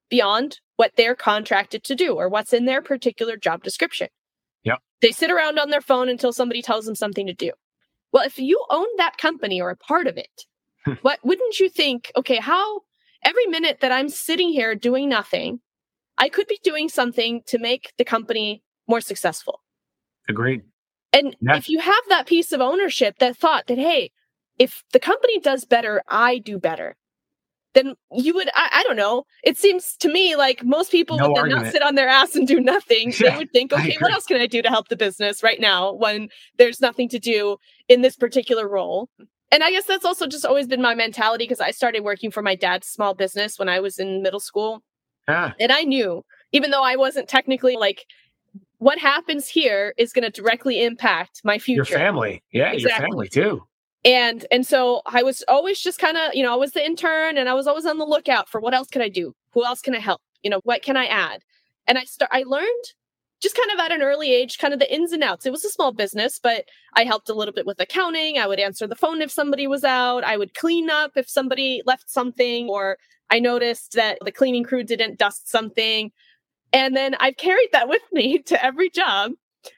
A: beyond what they're contracted to do or what's in their particular job description.
B: Yep.
A: They sit around on their phone until somebody tells them something to do. Well, if you own that company or a part of it, what wouldn't you think, okay, how every minute that I'm sitting here doing nothing, I could be doing something to make the company more successful.
B: Agreed.
A: And
B: Yeah.
A: if you have that piece of ownership, that thought that, hey, if the company does better, I do better, then you would, I, I don't know. It seems to me like most people
B: No
A: would then
B: argument.
A: not sit on their ass and do nothing.
B: Yeah,
A: they would think,
B: I
A: okay,
B: agree.
A: what else can I do to help the business right now when there's nothing to do in this particular role? And I guess that's also just always been my mentality because I started working for my dad's small business when I was in middle school.
B: Ah,
A: And I knew, even though I wasn't technically like, what happens here is going to directly impact my future.
B: your family. Yeah, your
A: Exactly.
B: family too.
A: And and so I was always just kind of, you know, I was the intern and I was always on the lookout for what else can I do? Who else can I help? You know, what can I add? And I start I learned just kind of at an early age, kind of the ins and outs. It was a small business, but I helped a little bit with accounting. I would answer the phone if somebody was out. I would clean up if somebody left something, or I noticed that the cleaning crew didn't dust something. And then I've carried that with me to every job.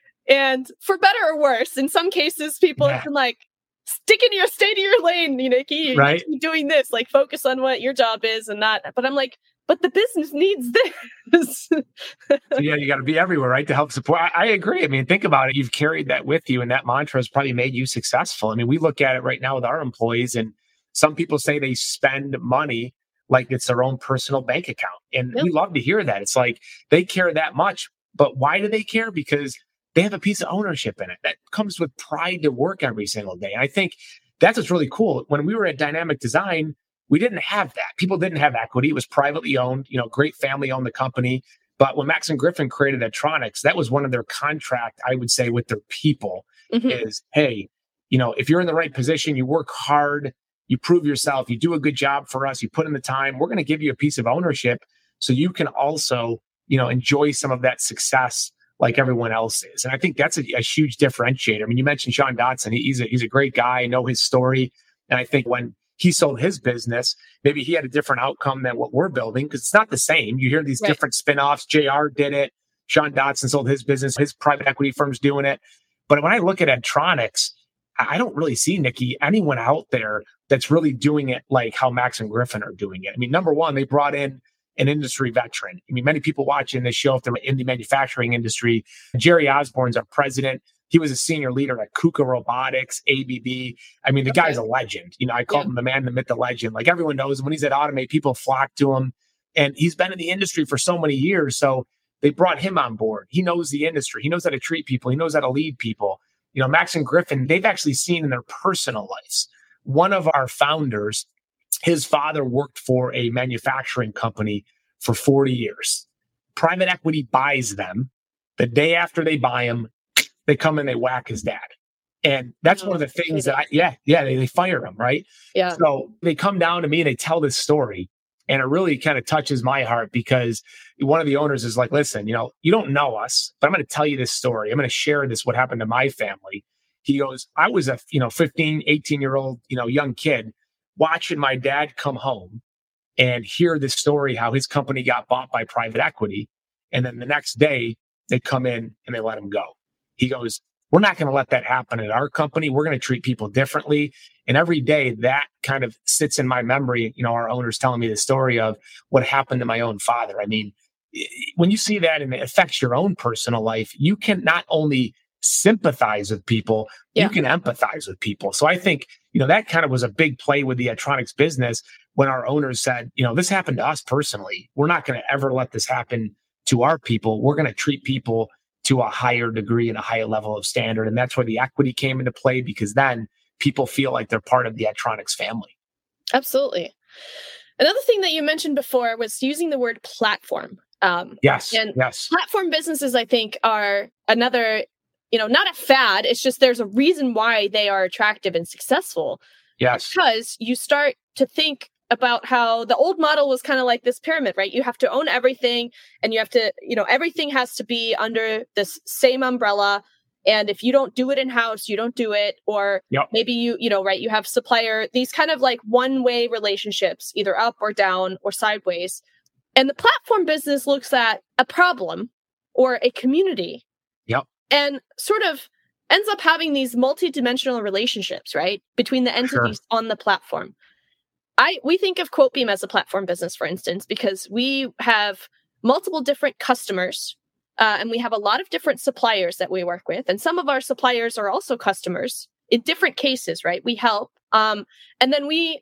A: And for better or worse, in some cases, people
B: Yeah.
A: have been like, stick in your, stay to your lane, you know, Nikki, you
B: Right.
A: need to be doing this, like focus on what your job is and not. But I'm like, but the business needs this.
B: So yeah, you got to be everywhere, right, to help support. I, I agree. I mean, think about it. You've carried that with you, and that mantra has probably made you successful. I mean, we look at it right now with our employees, and some people say they spend money like it's their own personal bank account. And
A: Yep.
B: we love to hear that. It's like they care that much. But why do they care? Because they have a piece of ownership in it. That comes with pride to work every single day. And I think that's what's really cool. When we were at Dynamic Design, we didn't have that. People didn't have equity. It was privately owned, you know, great family owned the company. But when Max and Griffin created Atronix, that was one of their contract, I would say, with their people
A: Mhm.
B: is, hey, you know, if you're in the right position, you work hard, you prove yourself, you do a good job for us, you put in the time, we're going to give you a piece of ownership so you can also, you know, enjoy some of that success like everyone else is. And I think that's a, a huge differentiator. I mean, you mentioned Sean Dotson. He, he's a, he's a great guy. I know his story. And I think when he sold his business, maybe he had a different outcome than what we're building because it's not the same. You hear these
A: Right.
B: different spinoffs. J R did it. Sean Dotson sold his business. His private equity firm's doing it. But when I look at Atronix, I don't really see, Nikki, anyone out there that's really doing it like how Max and Griffin are doing it. I mean, number one, they brought in an industry veteran. I mean, many people watching this show, if they're in the manufacturing industry, Jerry Osborne's our president. He was a senior leader at KUKA Robotics, A B B. I mean, the
A: Okay.
B: guy's a legend. You know, I call
A: Yeah.
B: him the man, the myth, the legend. Like everyone knows him. When he's at Automate, people flock to him. And he's been in the industry for so many years. So they brought him on board. He knows the industry. He knows how to treat people. He knows how to lead people. You know, Max and Griffin, they've actually seen in their personal lives. One of our founders, his father worked for a manufacturing company for forty years. Private equity buys them. The day after they buy him, they come in, they whack his dad. And that's
A: Oh,
B: one of the things that I, yeah, yeah, they, they fire him, right?
A: Yeah.
B: So they come down to me and they tell this story. And it really kind of touches my heart because one of the owners is like, listen, you know, you don't know us, but I'm going to tell you this story. I'm going to share this, what happened to my family. He goes, I was a, you know, fifteen, eighteen year old, you know, young kid watching my dad come home and hear this story, how his company got bought by private equity. And then the next day they come in and they let him go. He goes, we're not going to let that happen at our company. We're going to treat people differently. And every day that kind of sits in my memory. You know, our owner's telling me the story of what happened to my own father. I mean, when you see that and it affects your own personal life, you can not only sympathize with people,
A: Yeah.
B: you can empathize with people. So I think, you know, that kind of was a big play with the Atronix business when our owners said, you know, this happened to us personally. We're not going to ever let this happen to our people. We're going to treat people to a higher degree and a higher level of standard. And that's where the equity came into play because then people feel like they're part of the Atronix family.
A: Absolutely. Another thing that you mentioned before was using the word platform. Um,
B: Yes.
A: And
B: yes.
A: platform businesses, I think, are another, you know, not a fad. It's just there's a reason why they are attractive and successful.
B: Yes.
A: Because you start to think about how the old model was kind of like this pyramid, right? You have to own everything and you have to, you know, everything has to be under this same umbrella. And if you don't do it in-house, you don't do it. Or
B: Yep.
A: maybe you, you know, right, you have supplier, these kind of like one-way relationships, either up or down or sideways. And the platform business looks at a problem or a community.
B: Yep.
A: And sort of ends up having these multi-dimensional relationships, right, between the entities sure. on the platform. I we think of QuoteBeam as a platform business, for instance, because we have multiple different customers, uh, and we have a lot of different suppliers that we work with. And some of our suppliers are also customers in different cases, right? We help. Um, and then we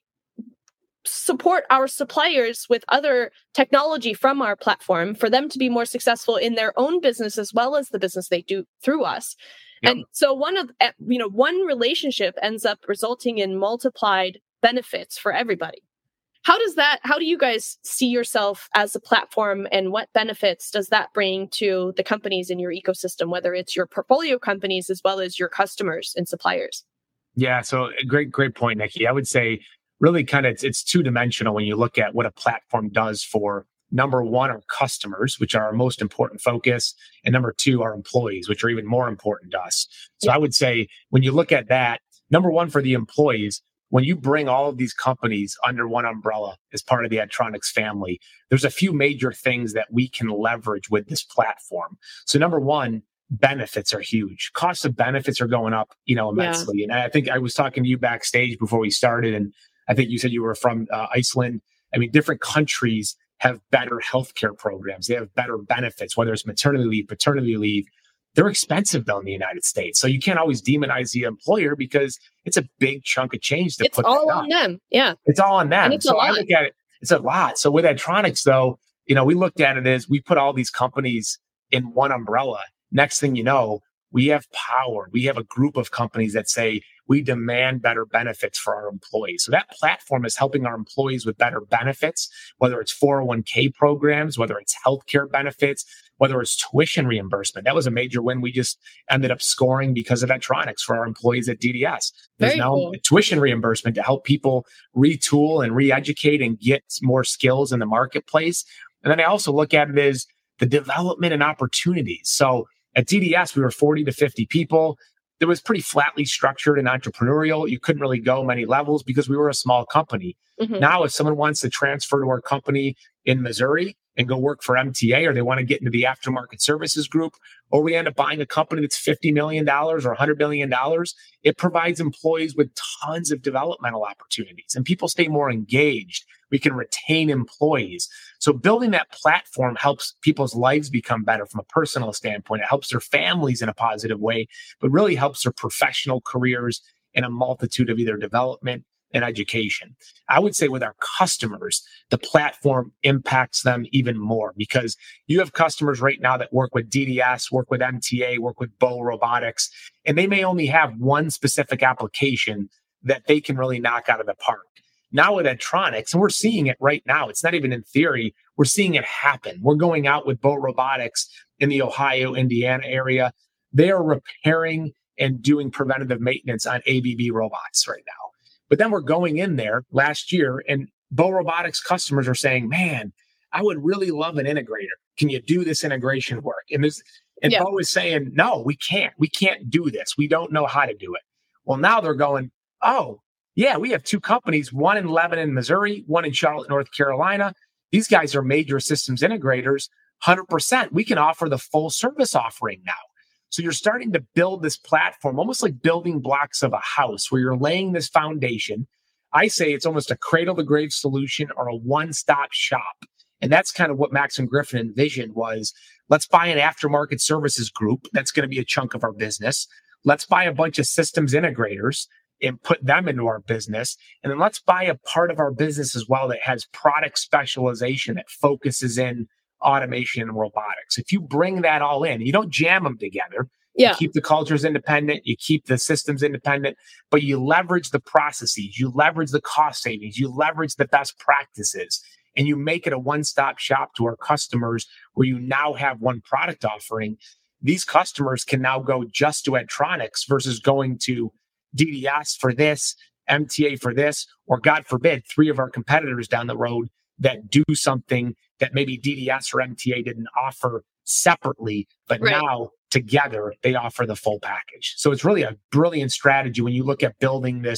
A: support our suppliers with other technology from our platform for them to be more successful in their own business as well as the business they do through us. Yep. And so one of you know one relationship ends up resulting in multiplied benefits for everybody. How does that how do you guys see yourself as a platform, and what benefits does that bring to the companies in your ecosystem, whether it's your portfolio companies as well as your customers and suppliers?
B: Yeah, so great great point, Nikki. I would say really kind of it's, it's two-dimensional when you look at what a platform does for, number one, our customers, which are our most important focus, and number two, our employees, which are even more important to us. So yeah. I would say when you look at that, number one, for the employees, when you bring all of these companies under one umbrella as part of the Adtronix family, there's a few major things that we can leverage with this platform. So number one, benefits are huge. Costs of benefits are going up, you know, immensely. Yeah. And I think I was talking to you backstage before we started, and I think you said you were from uh, Iceland. I mean, different countries have better healthcare programs. They have better benefits, whether it's maternity leave, paternity leave. They're expensive though in the United States. So you can't always demonize the employer because it's a big chunk of change to
A: it's
B: put
A: all on them. Yeah.
B: It's all on them.
A: And it's
B: so
A: a lot.
B: I look at it, it's a lot. So with Adtronix though, you know, we looked at it as we put all these companies in one umbrella. Next thing you know, we have power. We have a group of companies that say we demand better benefits for our employees. So that platform is helping our employees with better benefits, whether it's four oh one k programs, whether it's healthcare benefits, whether it's tuition reimbursement. That was a major win we just ended up scoring because of Adtronix for our employees at D D S. There's
A: Very
B: now
A: cool.
B: tuition reimbursement to help people retool and re-educate and get more skills in the marketplace. And then I also look at it as the development and opportunities. So at D D S, we were forty to fifty people. It was pretty flatly structured and entrepreneurial. You couldn't really go many levels because we were a small company. Mm-hmm. Now, if someone wants to transfer to our company in Missouri and go work for M T A, or they want to get into the aftermarket services group, or we end up buying a company that's fifty million dollars or one hundred million dollars, it provides employees with tons of developmental opportunities, and people stay more engaged. We can retain employees. So building that platform helps people's lives become better from a personal standpoint. It helps their families in a positive way, but really helps their professional careers in a multitude of either development and education. I would say with our customers, the platform impacts them even more because you have customers right now that work with D D S, work with M T A, work with Bow Robotics, and they may only have one specific application that they can really knock out of the park. Now with Adtronix, and we're seeing it right now, it's not even in theory, we're seeing it happen. We're going out with Bow Robotics in the Ohio, Indiana area. They are repairing and doing preventative maintenance on A B B robots right now. But then we're going in there last year, and Bow Robotics customers are saying, man, I would really love an integrator. Can you do this integration work? And, this, and yeah. Bow is saying, no, we can't. We can't do this. We don't know how to do it. Well, now they're going, oh, yeah, we have two companies, one in Lebanon, Missouri, one in Charlotte, North Carolina. These guys are major systems integrators, one hundred percent. We can offer the full service offering now. So you're starting to build this platform, almost like building blocks of a house where you're laying this foundation. I say it's almost a cradle to grave solution or a one-stop shop. And that's kind of what Max and Griffin envisioned was, let's buy an aftermarket services group. That's going to be a chunk of our business. Let's buy a bunch of systems integrators and put them into our business. And then let's buy a part of our business as well that has product specialization that focuses in automation and robotics. If you bring that all in, you don't jam them together.
A: Yeah.
B: You keep the cultures independent, you keep the systems independent, but you leverage the processes, you leverage the cost savings, you leverage the best practices, and you make it a one-stop shop to our customers where you now have one product offering. These customers can now go just to Adtronix versus going to D D S for this, M T A for this, or God forbid, three of our competitors down the road that do something that maybe D D S or M T A didn't offer separately, but right. now together they offer the full package. So it's really a brilliant strategy when you look at building this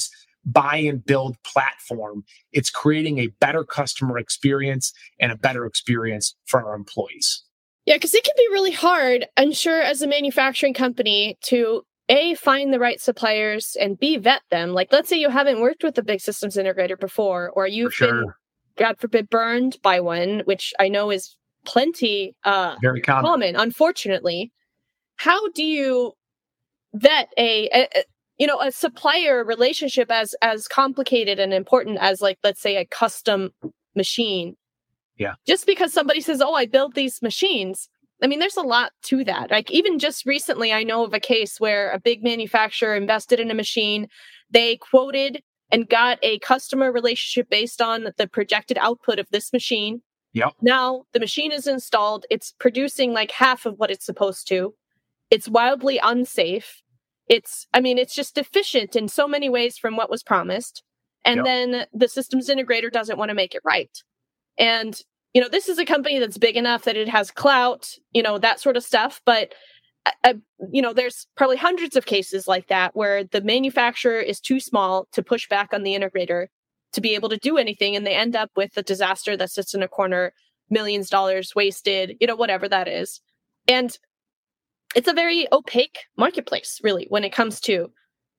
B: buy and build platform, it's creating a better customer experience and a better experience for our employees.
A: Yeah, because it can be really hard, I'm sure, as a manufacturing company to A, find the right suppliers and B, vet them. Like, let's say you haven't worked with a big systems integrator before, or you've
B: sure.
A: been, God forbid, burned by one, which I know is plenty uh,
B: very common.
A: common, unfortunately. How do you vet a, a, a you know a supplier relationship as as complicated and important as, like, let's say, a custom machine?
B: Yeah.
A: Just because somebody says, "Oh, I built these machines." I mean, there's a lot to that. Like, even just recently, I know of a case where a big manufacturer invested in a machine. They quoted and got a customer relationship based on the projected output of this machine.
B: Yep.
A: Now the machine is installed. It's producing like half of what it's supposed to. It's wildly unsafe. It's, I mean, it's just deficient in so many ways from what was promised. And
B: yep.
A: then the systems integrator doesn't want to make it right. And, you know, this is a company that's big enough that it has clout, you know, that sort of stuff. But, uh, you know, there's probably hundreds of cases like that where the manufacturer is too small to push back on the integrator to be able to do anything. And they end up with a disaster that sits in a corner, millions of dollars wasted, you know, whatever that is. And it's a very opaque marketplace, really, when it comes to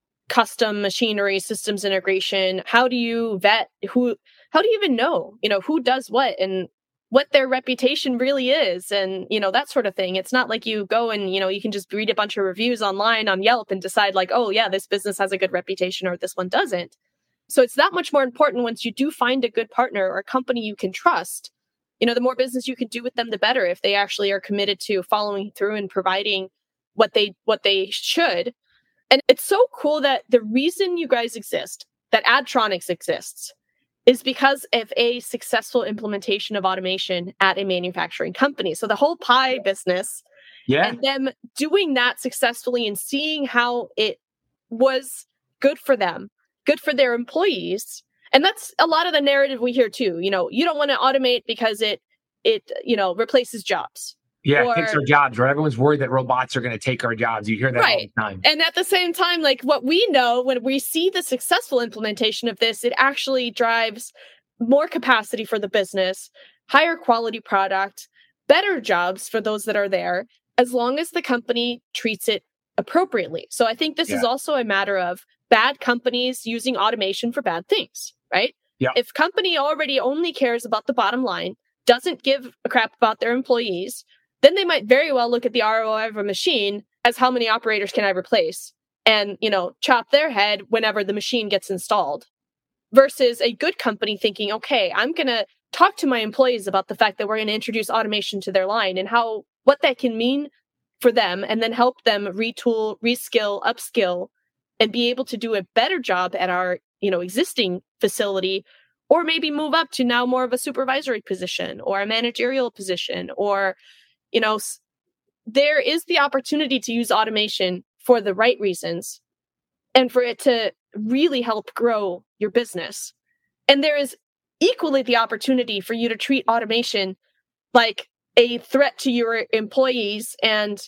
A: custom machinery, systems integration. How do you vet who, how do you even know, you know, who does what and what their reputation really is and, you know, that sort of thing. It's not like you go and, you know, you can just read a bunch of reviews online on Yelp and decide like, oh, yeah, this business has a good reputation or this one doesn't. So it's that much more important once you do find a good partner or a company you can trust. You know, the more business you can do with them, the better if they actually are committed to following through and providing what they what they should. And it's so cool that the reason you guys exist, that Adtronix exists, is because of a successful implementation of automation at a manufacturing company. So the whole pie business,
B: yeah,
A: and them doing that successfully and seeing how it was good for them, good for their employees. And that's a lot of the narrative we hear too. You know, you don't want to automate because it, it, you know, replaces jobs.
B: Yeah,
A: or,
B: it takes our jobs, right? Everyone's worried that robots are going to take our jobs. You hear that
A: right.
B: all the time.
A: And at the same time, like what we know, when we see the successful implementation of this, it actually drives more capacity for the business, higher quality product, better jobs for those that are there, as long as the company treats it appropriately. So I think this yeah. is also a matter of bad companies using automation for bad things, right?
B: Yeah.
A: If company already only cares about the bottom line, doesn't give a crap about their employees, then they might very well look at the R O I of a machine as how many operators can I replace and, you know, chop their head whenever the machine gets installed, versus a good company thinking, okay, I'm going to talk to my employees about the fact that we're going to introduce automation to their line and how, what that can mean for them, and then help them retool, reskill, upskill, and be able to do a better job at our, you know, existing facility, or maybe move up to now more of a supervisory position or a managerial position, or, you know, there is the opportunity to use automation for the right reasons and for it to really help grow your business. And there is equally the opportunity for you to treat automation like a threat to your employees. And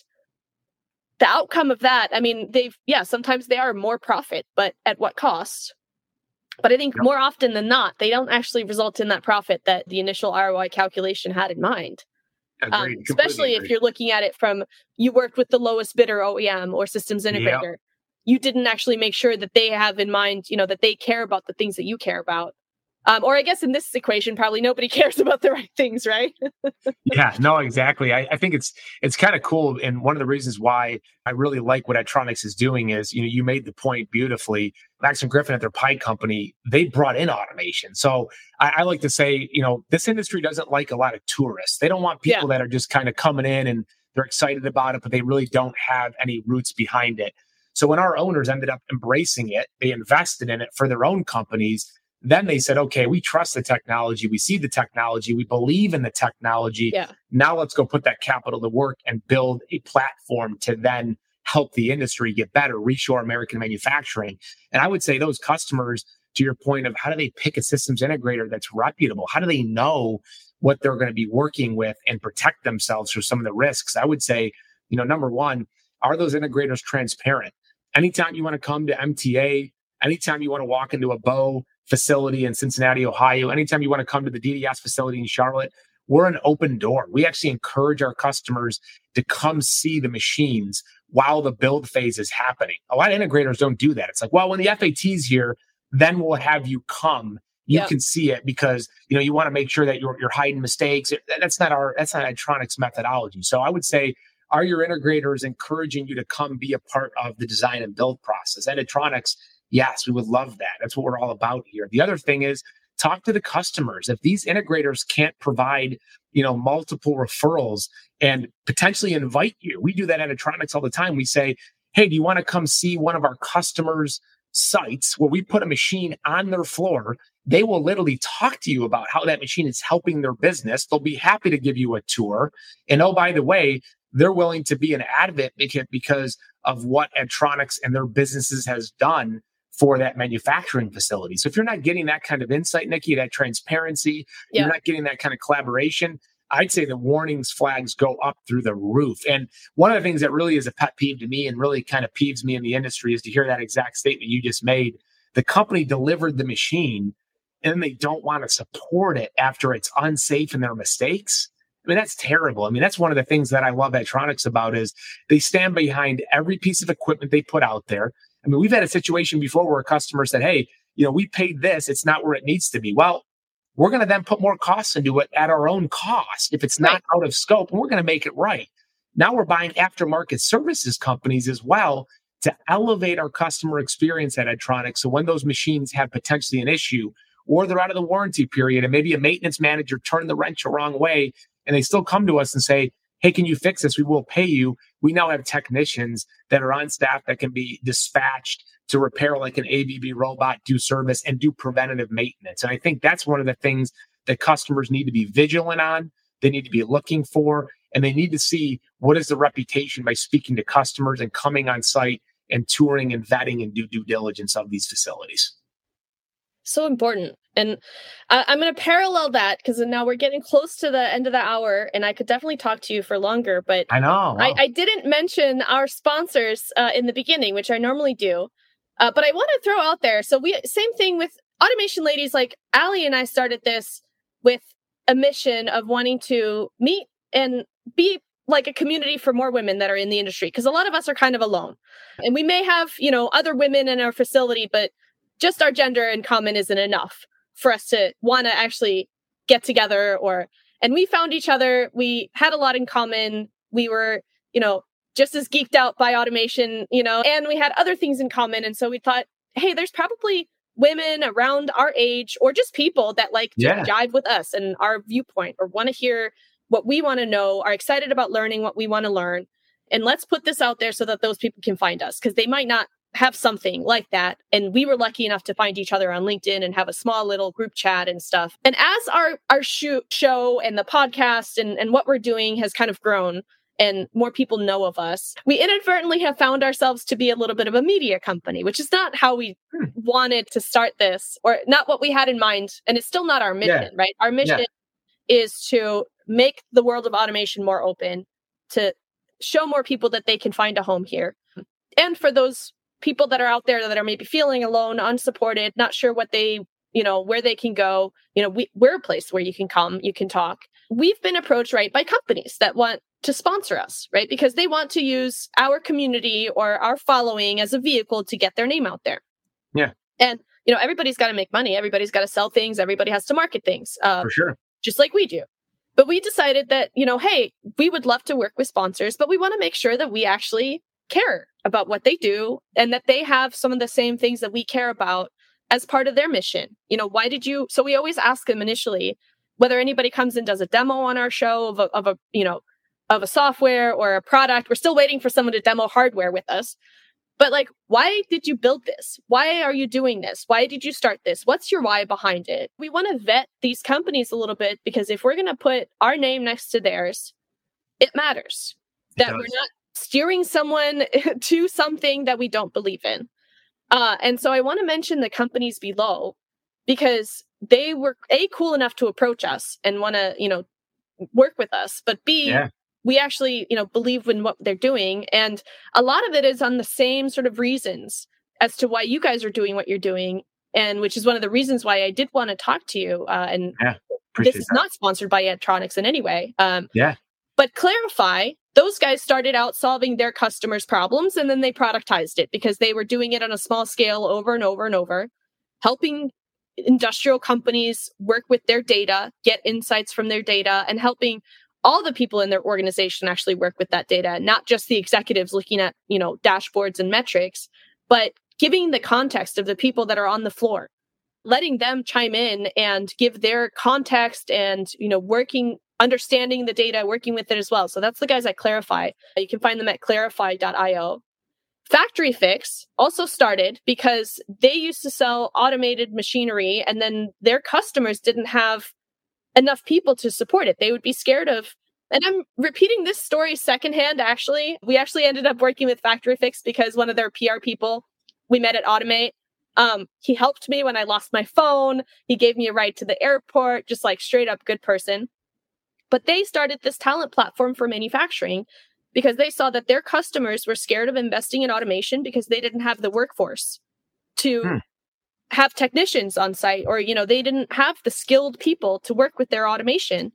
A: the outcome of that, I mean, they've, yeah, sometimes they are more profit, but at what cost? But I think yep. more often than not, they don't actually result in that profit that the initial R O I calculation had in mind. Um, especially if you're looking at it from, you worked with the lowest bidder O E M or systems integrator. Yep. You didn't actually make sure that they have in mind, you know, that they care about the things that you care about. Um, or I guess in this equation, probably nobody cares about the right things, right?
B: Yeah, no, exactly. I, I think it's it's kind of cool. And one of the reasons why I really like what Adtronix is doing is, you know, you made the point beautifully. Maxim Griffin at their pie company, they brought in automation. So I, I like to say, you know, this industry doesn't like a lot of tourists. They don't want people yeah. that are just kind of coming in and they're excited about it, but they really don't have any roots behind it. So when our owners ended up embracing it, they invested in it for their own companies. Then they said, okay, we trust the technology. We see the technology. We believe in the technology.
A: Yeah.
B: Now let's go put that capital to work and build a platform to then help the industry get better, reshore American manufacturing. And I would say those customers, to your point of how do they pick a systems integrator that's reputable? How do they know what they're going to be working with and protect themselves from some of the risks? I would say, you know, number one, are those integrators transparent? Anytime you want to come to M T A, Anytime you want to walk into a Bow facility in Cincinnati, Ohio, anytime you want to come to the D D S facility in Charlotte, we're an open door. We actually encourage our customers to come see the machines while the build phase is happening. A lot of integrators don't do that. It's like, well, when the F A T's here, then we'll have you come. You yeah. can see it because, you know, you want to make sure that you're, you're hiding mistakes. That's not our, that's not Edtronics methodology. So I would say, are your integrators encouraging you to come be a part of the design and build process? At Edtronics, yes, we would love that. That's what we're all about here. The other thing is talk to the customers. If these integrators can't provide, you know, multiple referrals and potentially invite you, we do that at Edtronics all the time. We say, hey, do you want to come see one of our customers' sites where we put a machine on their floor? They will literally talk to you about how that machine is helping their business. They'll be happy to give you a tour. And oh, by the way, they're willing to be an advocate because of what Edtronics and their businesses has done for that manufacturing facility. So if you're not getting that kind of insight, Nikki, that transparency, yeah. you're not getting that kind of collaboration, I'd say the warnings flags go up through the roof. And one of the things that really is a pet peeve to me and really kind of peeves me in the industry is to hear that exact statement you just made. The company delivered the machine and they don't want to support it after it's unsafe and their mistakes. I mean, that's terrible. I mean, that's one of the things that I love Edtronics about is they stand behind every piece of equipment they put out there. I mean, we've had a situation before where a customer said, hey, you know, we paid this. It's not where it needs to be. Well, we're going to then put more costs into it at our own cost if it's not right. out of scope, and we're going to make it right. Now we're buying aftermarket services companies as well to elevate our customer experience at Edtronics. So when those machines have potentially an issue or they're out of the warranty period and maybe a maintenance manager turned the wrench the wrong way, and they still come to us and say, hey, can you fix this? We will pay you. We now have technicians that are on staff that can be dispatched to repair like an A B B robot, do service, and do preventative maintenance. And I think that's one of the things that customers need to be vigilant on. They need to be looking for, and they need to see what is the reputation by speaking to customers and coming on site and touring and vetting and do due diligence of these facilities.
A: So important. And I, I'm going to parallel that because now we're getting close to the end of the hour and I could definitely talk to you for longer, but
B: I know. Wow.
A: I, I didn't mention our sponsors uh, in the beginning, which I normally do. Uh, but I want to throw out there. So we, same thing with Automation Ladies, like Allie and I started this with a mission of wanting to meet and be like a community for more women that are in the industry. Because a lot of us are kind of alone and we may have, you know, other women in our facility, but just our gender in common isn't enough for us to want to actually get together or, and we found each other. We had a lot in common. We were, you know, just as geeked out by automation, you know, and we had other things in common. And so we thought, hey, there's probably women around our age or just people that like to yeah. jive with us and our viewpoint or want to hear what we want to know, are excited about learning what we want to learn. And let's put this out there so that those people can find us because they might not have something like that. And we were lucky enough to find each other on LinkedIn and have a small little group chat and stuff. And as our, our shoot, show and the podcast and, and what we're doing has kind of grown and more people know of us, we inadvertently have found ourselves to be a little bit of a media company, which is not how we hmm. wanted to start this or not what we had in mind. And it's still not our mission, yeah. right? Our mission yeah. is to make the world of automation more open, to show more people that they can find a home here. And for those people that are out there that are maybe feeling alone, unsupported, not sure what they, you know, where they can go, you know, we, we're a place where you can come, you can talk. We've been approached, right, by companies that want to sponsor us, right? Because they want to use our community or our following as a vehicle to get their name out there.
B: Yeah.
A: And, you know, everybody's got to make money. Everybody's got to sell things. Everybody has to market things. Uh,
B: For sure.
A: Just like we do. But we decided that, you know, hey, we would love to work with sponsors, but we want to make sure that we actually care about what they do and that they have some of the same things that we care about as part of their mission. You know, why did you? So we always ask them initially whether anybody comes and does a demo on our show of a, of a, you know, of a software or a product. We're still waiting for someone to demo hardware with us. But like, why did you build this? Why are you doing this? Why did you start this? What's your why behind it? We want to vet these companies a little bit because if we're going to put our name next to theirs, it matters that we're not steering someone to something that we don't believe in. Uh, and so I want to mention the companies below because they were A, cool enough to approach us and want to, you know, work with us, but B, yeah. we actually, you know, believe in what they're doing. And a lot of it is on the same sort of reasons as to why you guys are doing what you're doing, and which is one of the reasons why I did want to talk to you. Uh, and
B: Yeah,
A: this is
B: that.
A: not sponsored by Adtronix in any way. Um,
B: yeah.
A: But Clarify, those guys started out solving their customers' problems, and then they productized it because they were doing it on a small scale over and over and over, helping industrial companies work with their data, get insights from their data, and helping all the people in their organization actually work with that data, not just the executives looking at, you know, dashboards and metrics, but giving the context of the people that are on the floor, letting them chime in and give their context and, you know, working, understanding the data, working with it as well. So that's the guys at Clarify. You can find them at clarify dot io. Factory Fix also started because they used to sell automated machinery, and then their customers didn't have enough people to support it. They would be scared of, and I'm repeating this story secondhand, actually. We actually ended up working with Factory Fix because one of their P R people we met at Automate. Um, he helped me when I lost my phone. He gave me a ride to the airport, just like straight up good person. But they started this talent platform for manufacturing because they saw that their customers were scared of investing in automation because they didn't have the workforce to hmm. have technicians on site, or, you know, they didn't have the skilled people to work with their automation.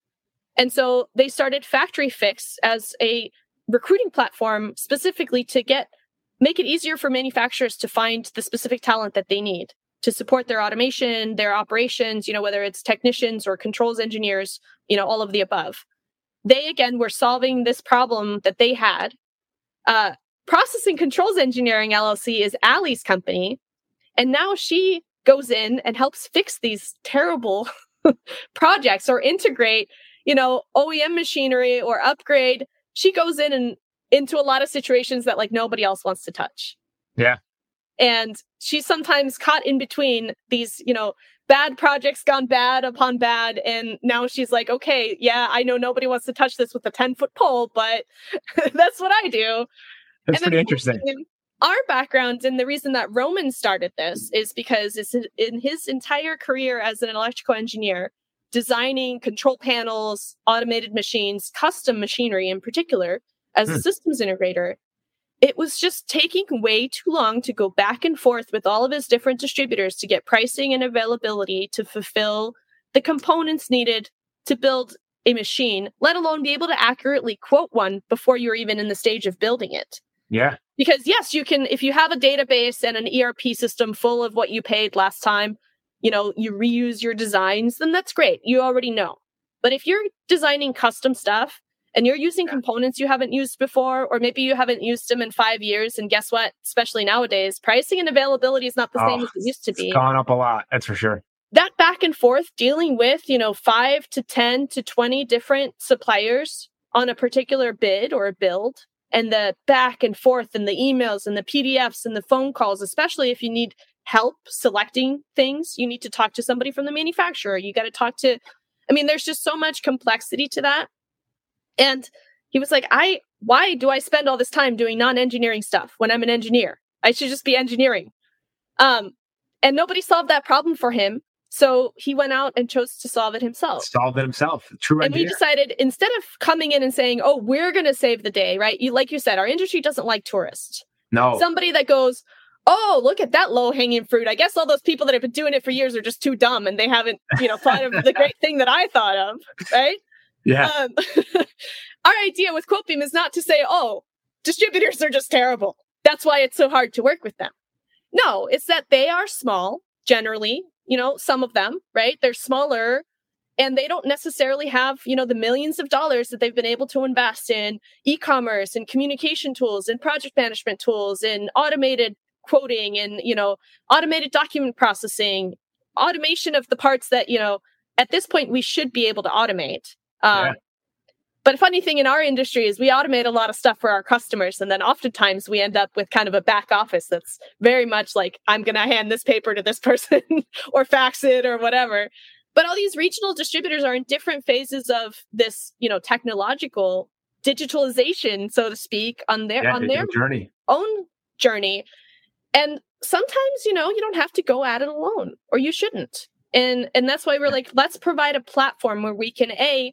A: And so they started Factory Fix as a recruiting platform specifically to get make it easier for manufacturers to find the specific talent that they need to support their automation, their operations, you know, whether it's technicians or controls engineers, you know, all of the above. They, again, were solving this problem that they had. Uh, Processing Controls Engineering L L C is Allie's company. And now she goes in and helps fix these terrible projects or integrate, you know, O E M machinery or upgrade. She goes in and into a lot of situations that like nobody else wants to touch.
B: Yeah.
A: And she's sometimes caught in between these, you know, bad projects gone bad upon bad. And now she's like, okay, yeah, I know nobody wants to touch this with a ten foot pole, but that's what I do.
B: That's pretty interesting.
A: Our background and the reason that Roman started this is because it's in his entire career as an electrical engineer, designing control panels, automated machines, custom machinery in particular, as hmm. a systems integrator. It was just taking way too long to go back and forth with all of his different distributors to get pricing and availability to fulfill the components needed to build a machine, let alone be able to accurately quote one before you're even in the stage of building it.
B: Yeah.
A: Because yes, you can, if you have a database and an E R P system full of what you paid last time, you know, you reuse your designs, then that's great. You already know. But if you're designing custom stuff and you're using components you haven't used before, or maybe you haven't used them in five years, and guess what? Especially nowadays, pricing and availability is not the oh, same as it used to be.
B: It's gone up a lot, that's for sure.
A: That back and forth, dealing with, you know, five to ten to twenty different suppliers on a particular bid or a build, and the back and forth and the emails and the P D Fs and the phone calls, especially if you need help selecting things, you need to talk to somebody from the manufacturer. You got to talk to, I mean, there's just so much complexity to that. And he was like, I, why do I spend all this time doing non-engineering stuff when I'm an engineer? I should just be engineering. Um, and nobody solved that problem for him. So he went out and chose to solve it himself.
B: Solve it himself. True
A: and
B: engineer.
A: We decided, instead of coming in and saying, oh, we're going to save the day, right? You, like you said, our industry doesn't like tourists.
B: No.
A: Somebody that goes, oh, look at that low-hanging fruit. I guess all those people that have been doing it for years are just too dumb and they haven't, you know, thought of the great thing that I thought of, right?
B: Yeah.
A: Um, our idea with QuoteBeam is not to say, oh, distributors are just terrible. That's why it's so hard to work with them. No, it's that they are small, generally. You know, some of them, right? They're smaller and they don't necessarily have, you know, the millions of dollars that they've been able to invest in e-commerce and communication tools and project management tools and automated quoting and, you know, automated document processing, automation of the parts that, you know, at this point we should be able to automate. Um,
B: yeah.
A: But a funny thing in our industry is we automate a lot of stuff for our customers. And then oftentimes we end up with kind of a back office that's very much like, I'm going to hand this paper to this person or fax it or whatever. But all these regional distributors are in different phases of this, you know, technological digitalization, so to speak, on their,
B: yeah,
A: on their
B: journey.
A: own journey. And sometimes, you know, you don't have to go at it alone, or you shouldn't. And, and that's why we're like, let's provide a platform where we can, A,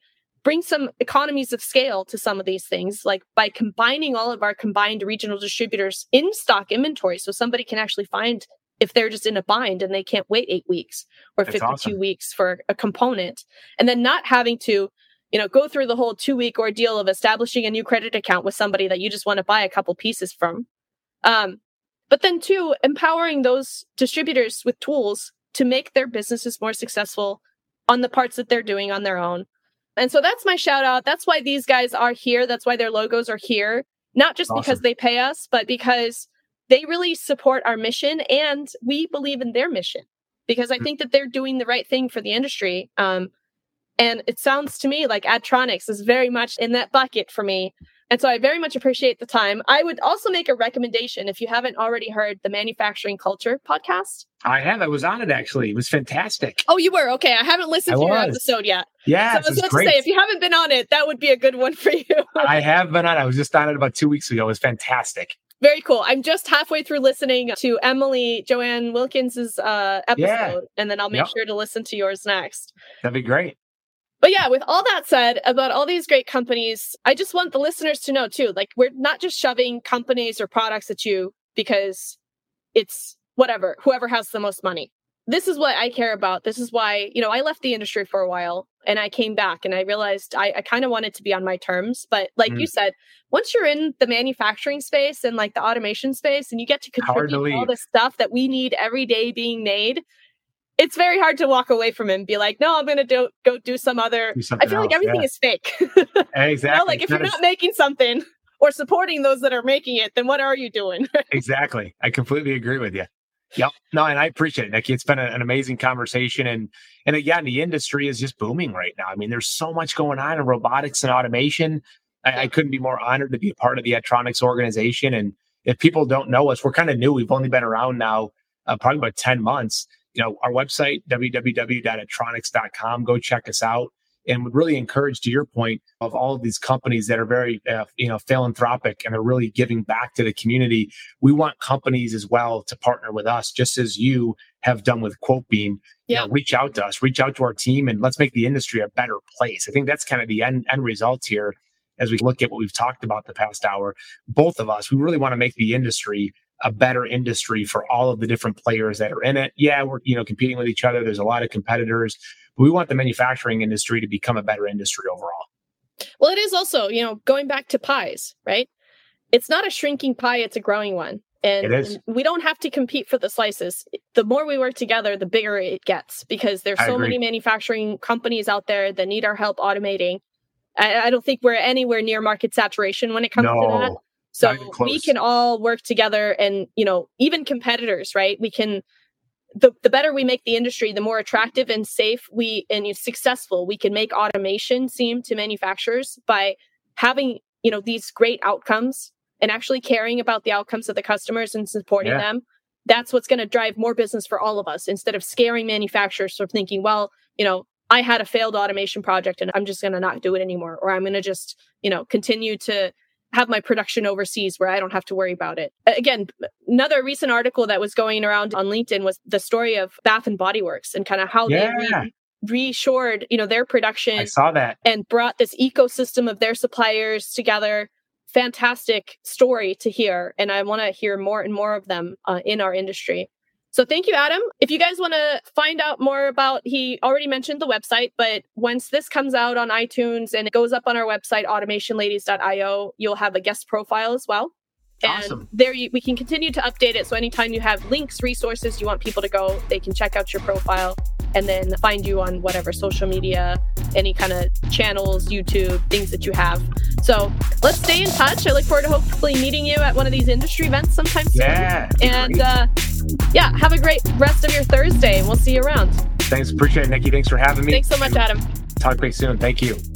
A: bring some economies of scale to some of these things, like by combining all of our combined regional distributors in stock inventory. So somebody can actually find if they're just in a bind and they can't wait eight weeks or
B: That's
A: fifty-two
B: awesome.
A: weeks for a component, and then not having to, you know, go through the whole two week ordeal of establishing a new credit account with somebody that you just want to buy a couple pieces from. Um, but then two, empowering those distributors with tools to make their businesses more successful on the parts that they're doing on their own. And so that's my shout out. That's why these guys are here. That's why their logos are here. Not just
B: Awesome.
A: because they pay us, but because they really support our mission and we believe in their mission. Because I think that they're doing the right thing for the industry. Um, and it sounds to me like Adtronix is very much in that bucket for me. And so I very much appreciate the time. I would also make a recommendation if you haven't already heard the Manufacturing Culture podcast.
B: I have. I was on it, actually. It was fantastic.
A: Oh, you were? Okay. I haven't listened
B: I
A: to your
B: was.
A: episode yet.
B: Yeah,
A: So I was about to say, if you haven't been on it, that would be a good one for you.
B: I have been on it. I was just on it about two weeks ago. It was fantastic.
A: Very cool. I'm just halfway through listening to Emily Joanne Wilkins's uh, episode,
B: Yeah.
A: and then I'll make
B: Yep.
A: sure to listen to yours next.
B: That'd be great.
A: But yeah, with all that said about all these great companies, I just want the listeners to know too, like we're not just shoving companies or products at you because it's whatever, whoever has the most money. This is what I care about. This is why, you know, I left the industry for a while and I came back and I realized I, I kind of wanted to be on my terms. But like
B: Mm.
A: you said, once you're in the manufacturing space and like the automation space and you get to
B: Hard to
A: contribute all
B: leave.
A: the stuff that we need every day being made, it's very hard to walk away from it and be like, no, I'm going to do, go do some other.
B: Do something
A: I feel like
B: else,
A: everything
B: yeah.
A: is fake.
B: Exactly.
A: You know, like if you're not making something or supporting those that are making it, then what are you doing?
B: Exactly. I completely agree with you. Yep. No, and I appreciate it, Nikki. It's been a, an amazing conversation. And and again, the industry is just booming right now. I mean, there's so much going on in robotics and automation. I, I couldn't be more honored to be a part of the Adtronix organization. And if people don't know us, we're kind of new. We've only been around now uh, probably about ten months. You know, our website, w w w dot adtronix dot com, go check us out. And would really encourage, to your point, of all of these companies that are very, uh, you know, philanthropic and are really giving back to the community. We want companies as well to partner with us, just as you have done with QuoteBeam.
A: Yeah.
B: You know, reach out to us, reach out to our team, and let's make the industry a better place. I think that's kind of the end, end result here as we look at what we've talked about the past hour. Both of us, we really want to make the industry a better industry for all of the different players that are in it. Yeah, we're, you know, competing with each other. There's a lot of competitors. We want the manufacturing industry to become a better industry overall.
A: Well, it is also, you know, going back to pies, right? It's not a shrinking pie, it's a growing one. And,
B: It is.
A: and we don't have to compete for the slices. The more we work together, the bigger it gets because there's
B: I
A: so
B: agree.
A: many manufacturing companies out there that need our help automating. I, I don't think we're anywhere near market saturation when it comes to that.
B: No,
A: So
B: not even close.
A: we can all work together and, you know, even competitors, right? We can, the, the better we make the industry, the more attractive and safe we and successful we can make automation seem to manufacturers by having, you know, these great outcomes and actually caring about the outcomes of the customers and supporting
B: Yeah.
A: them. That's what's going to drive more business for all of us instead of scaring manufacturers from thinking, well, you know, I had a failed automation project and I'm just going to not do it anymore. Or I'm going to just, you know, continue to have my production overseas where I don't have to worry about it. Again, another recent article that was going around on LinkedIn was the story of Bath and Body Works and kind of how
B: Yeah.
A: they re- reshored, you know, their production
B: I saw that.
A: and brought this ecosystem of their suppliers together. Fantastic story to hear. And I want to hear more and more of them uh, in our industry. So thank you, Adam. If you guys want to find out more about, he already mentioned the website, but once this comes out on iTunes and it goes up on our website, automation ladies dot io, you'll have a guest profile as well. And
B: Awesome.
A: there you, we can continue to update it. So anytime you have links, resources, you want people to go, they can check out your profile and then find you on whatever social media, any kind of channels, YouTube, things that you have. So let's stay in touch. I look forward to hopefully meeting you at one of these industry events sometime soon.
B: Yeah.
A: And
B: great.
A: uh, yeah, have a great rest of your Thursday and we'll see you around.
B: Thanks. Appreciate it, Nikki. Thanks for having me.
A: Thanks so much, Adam.
B: Talk to you soon. Thank you.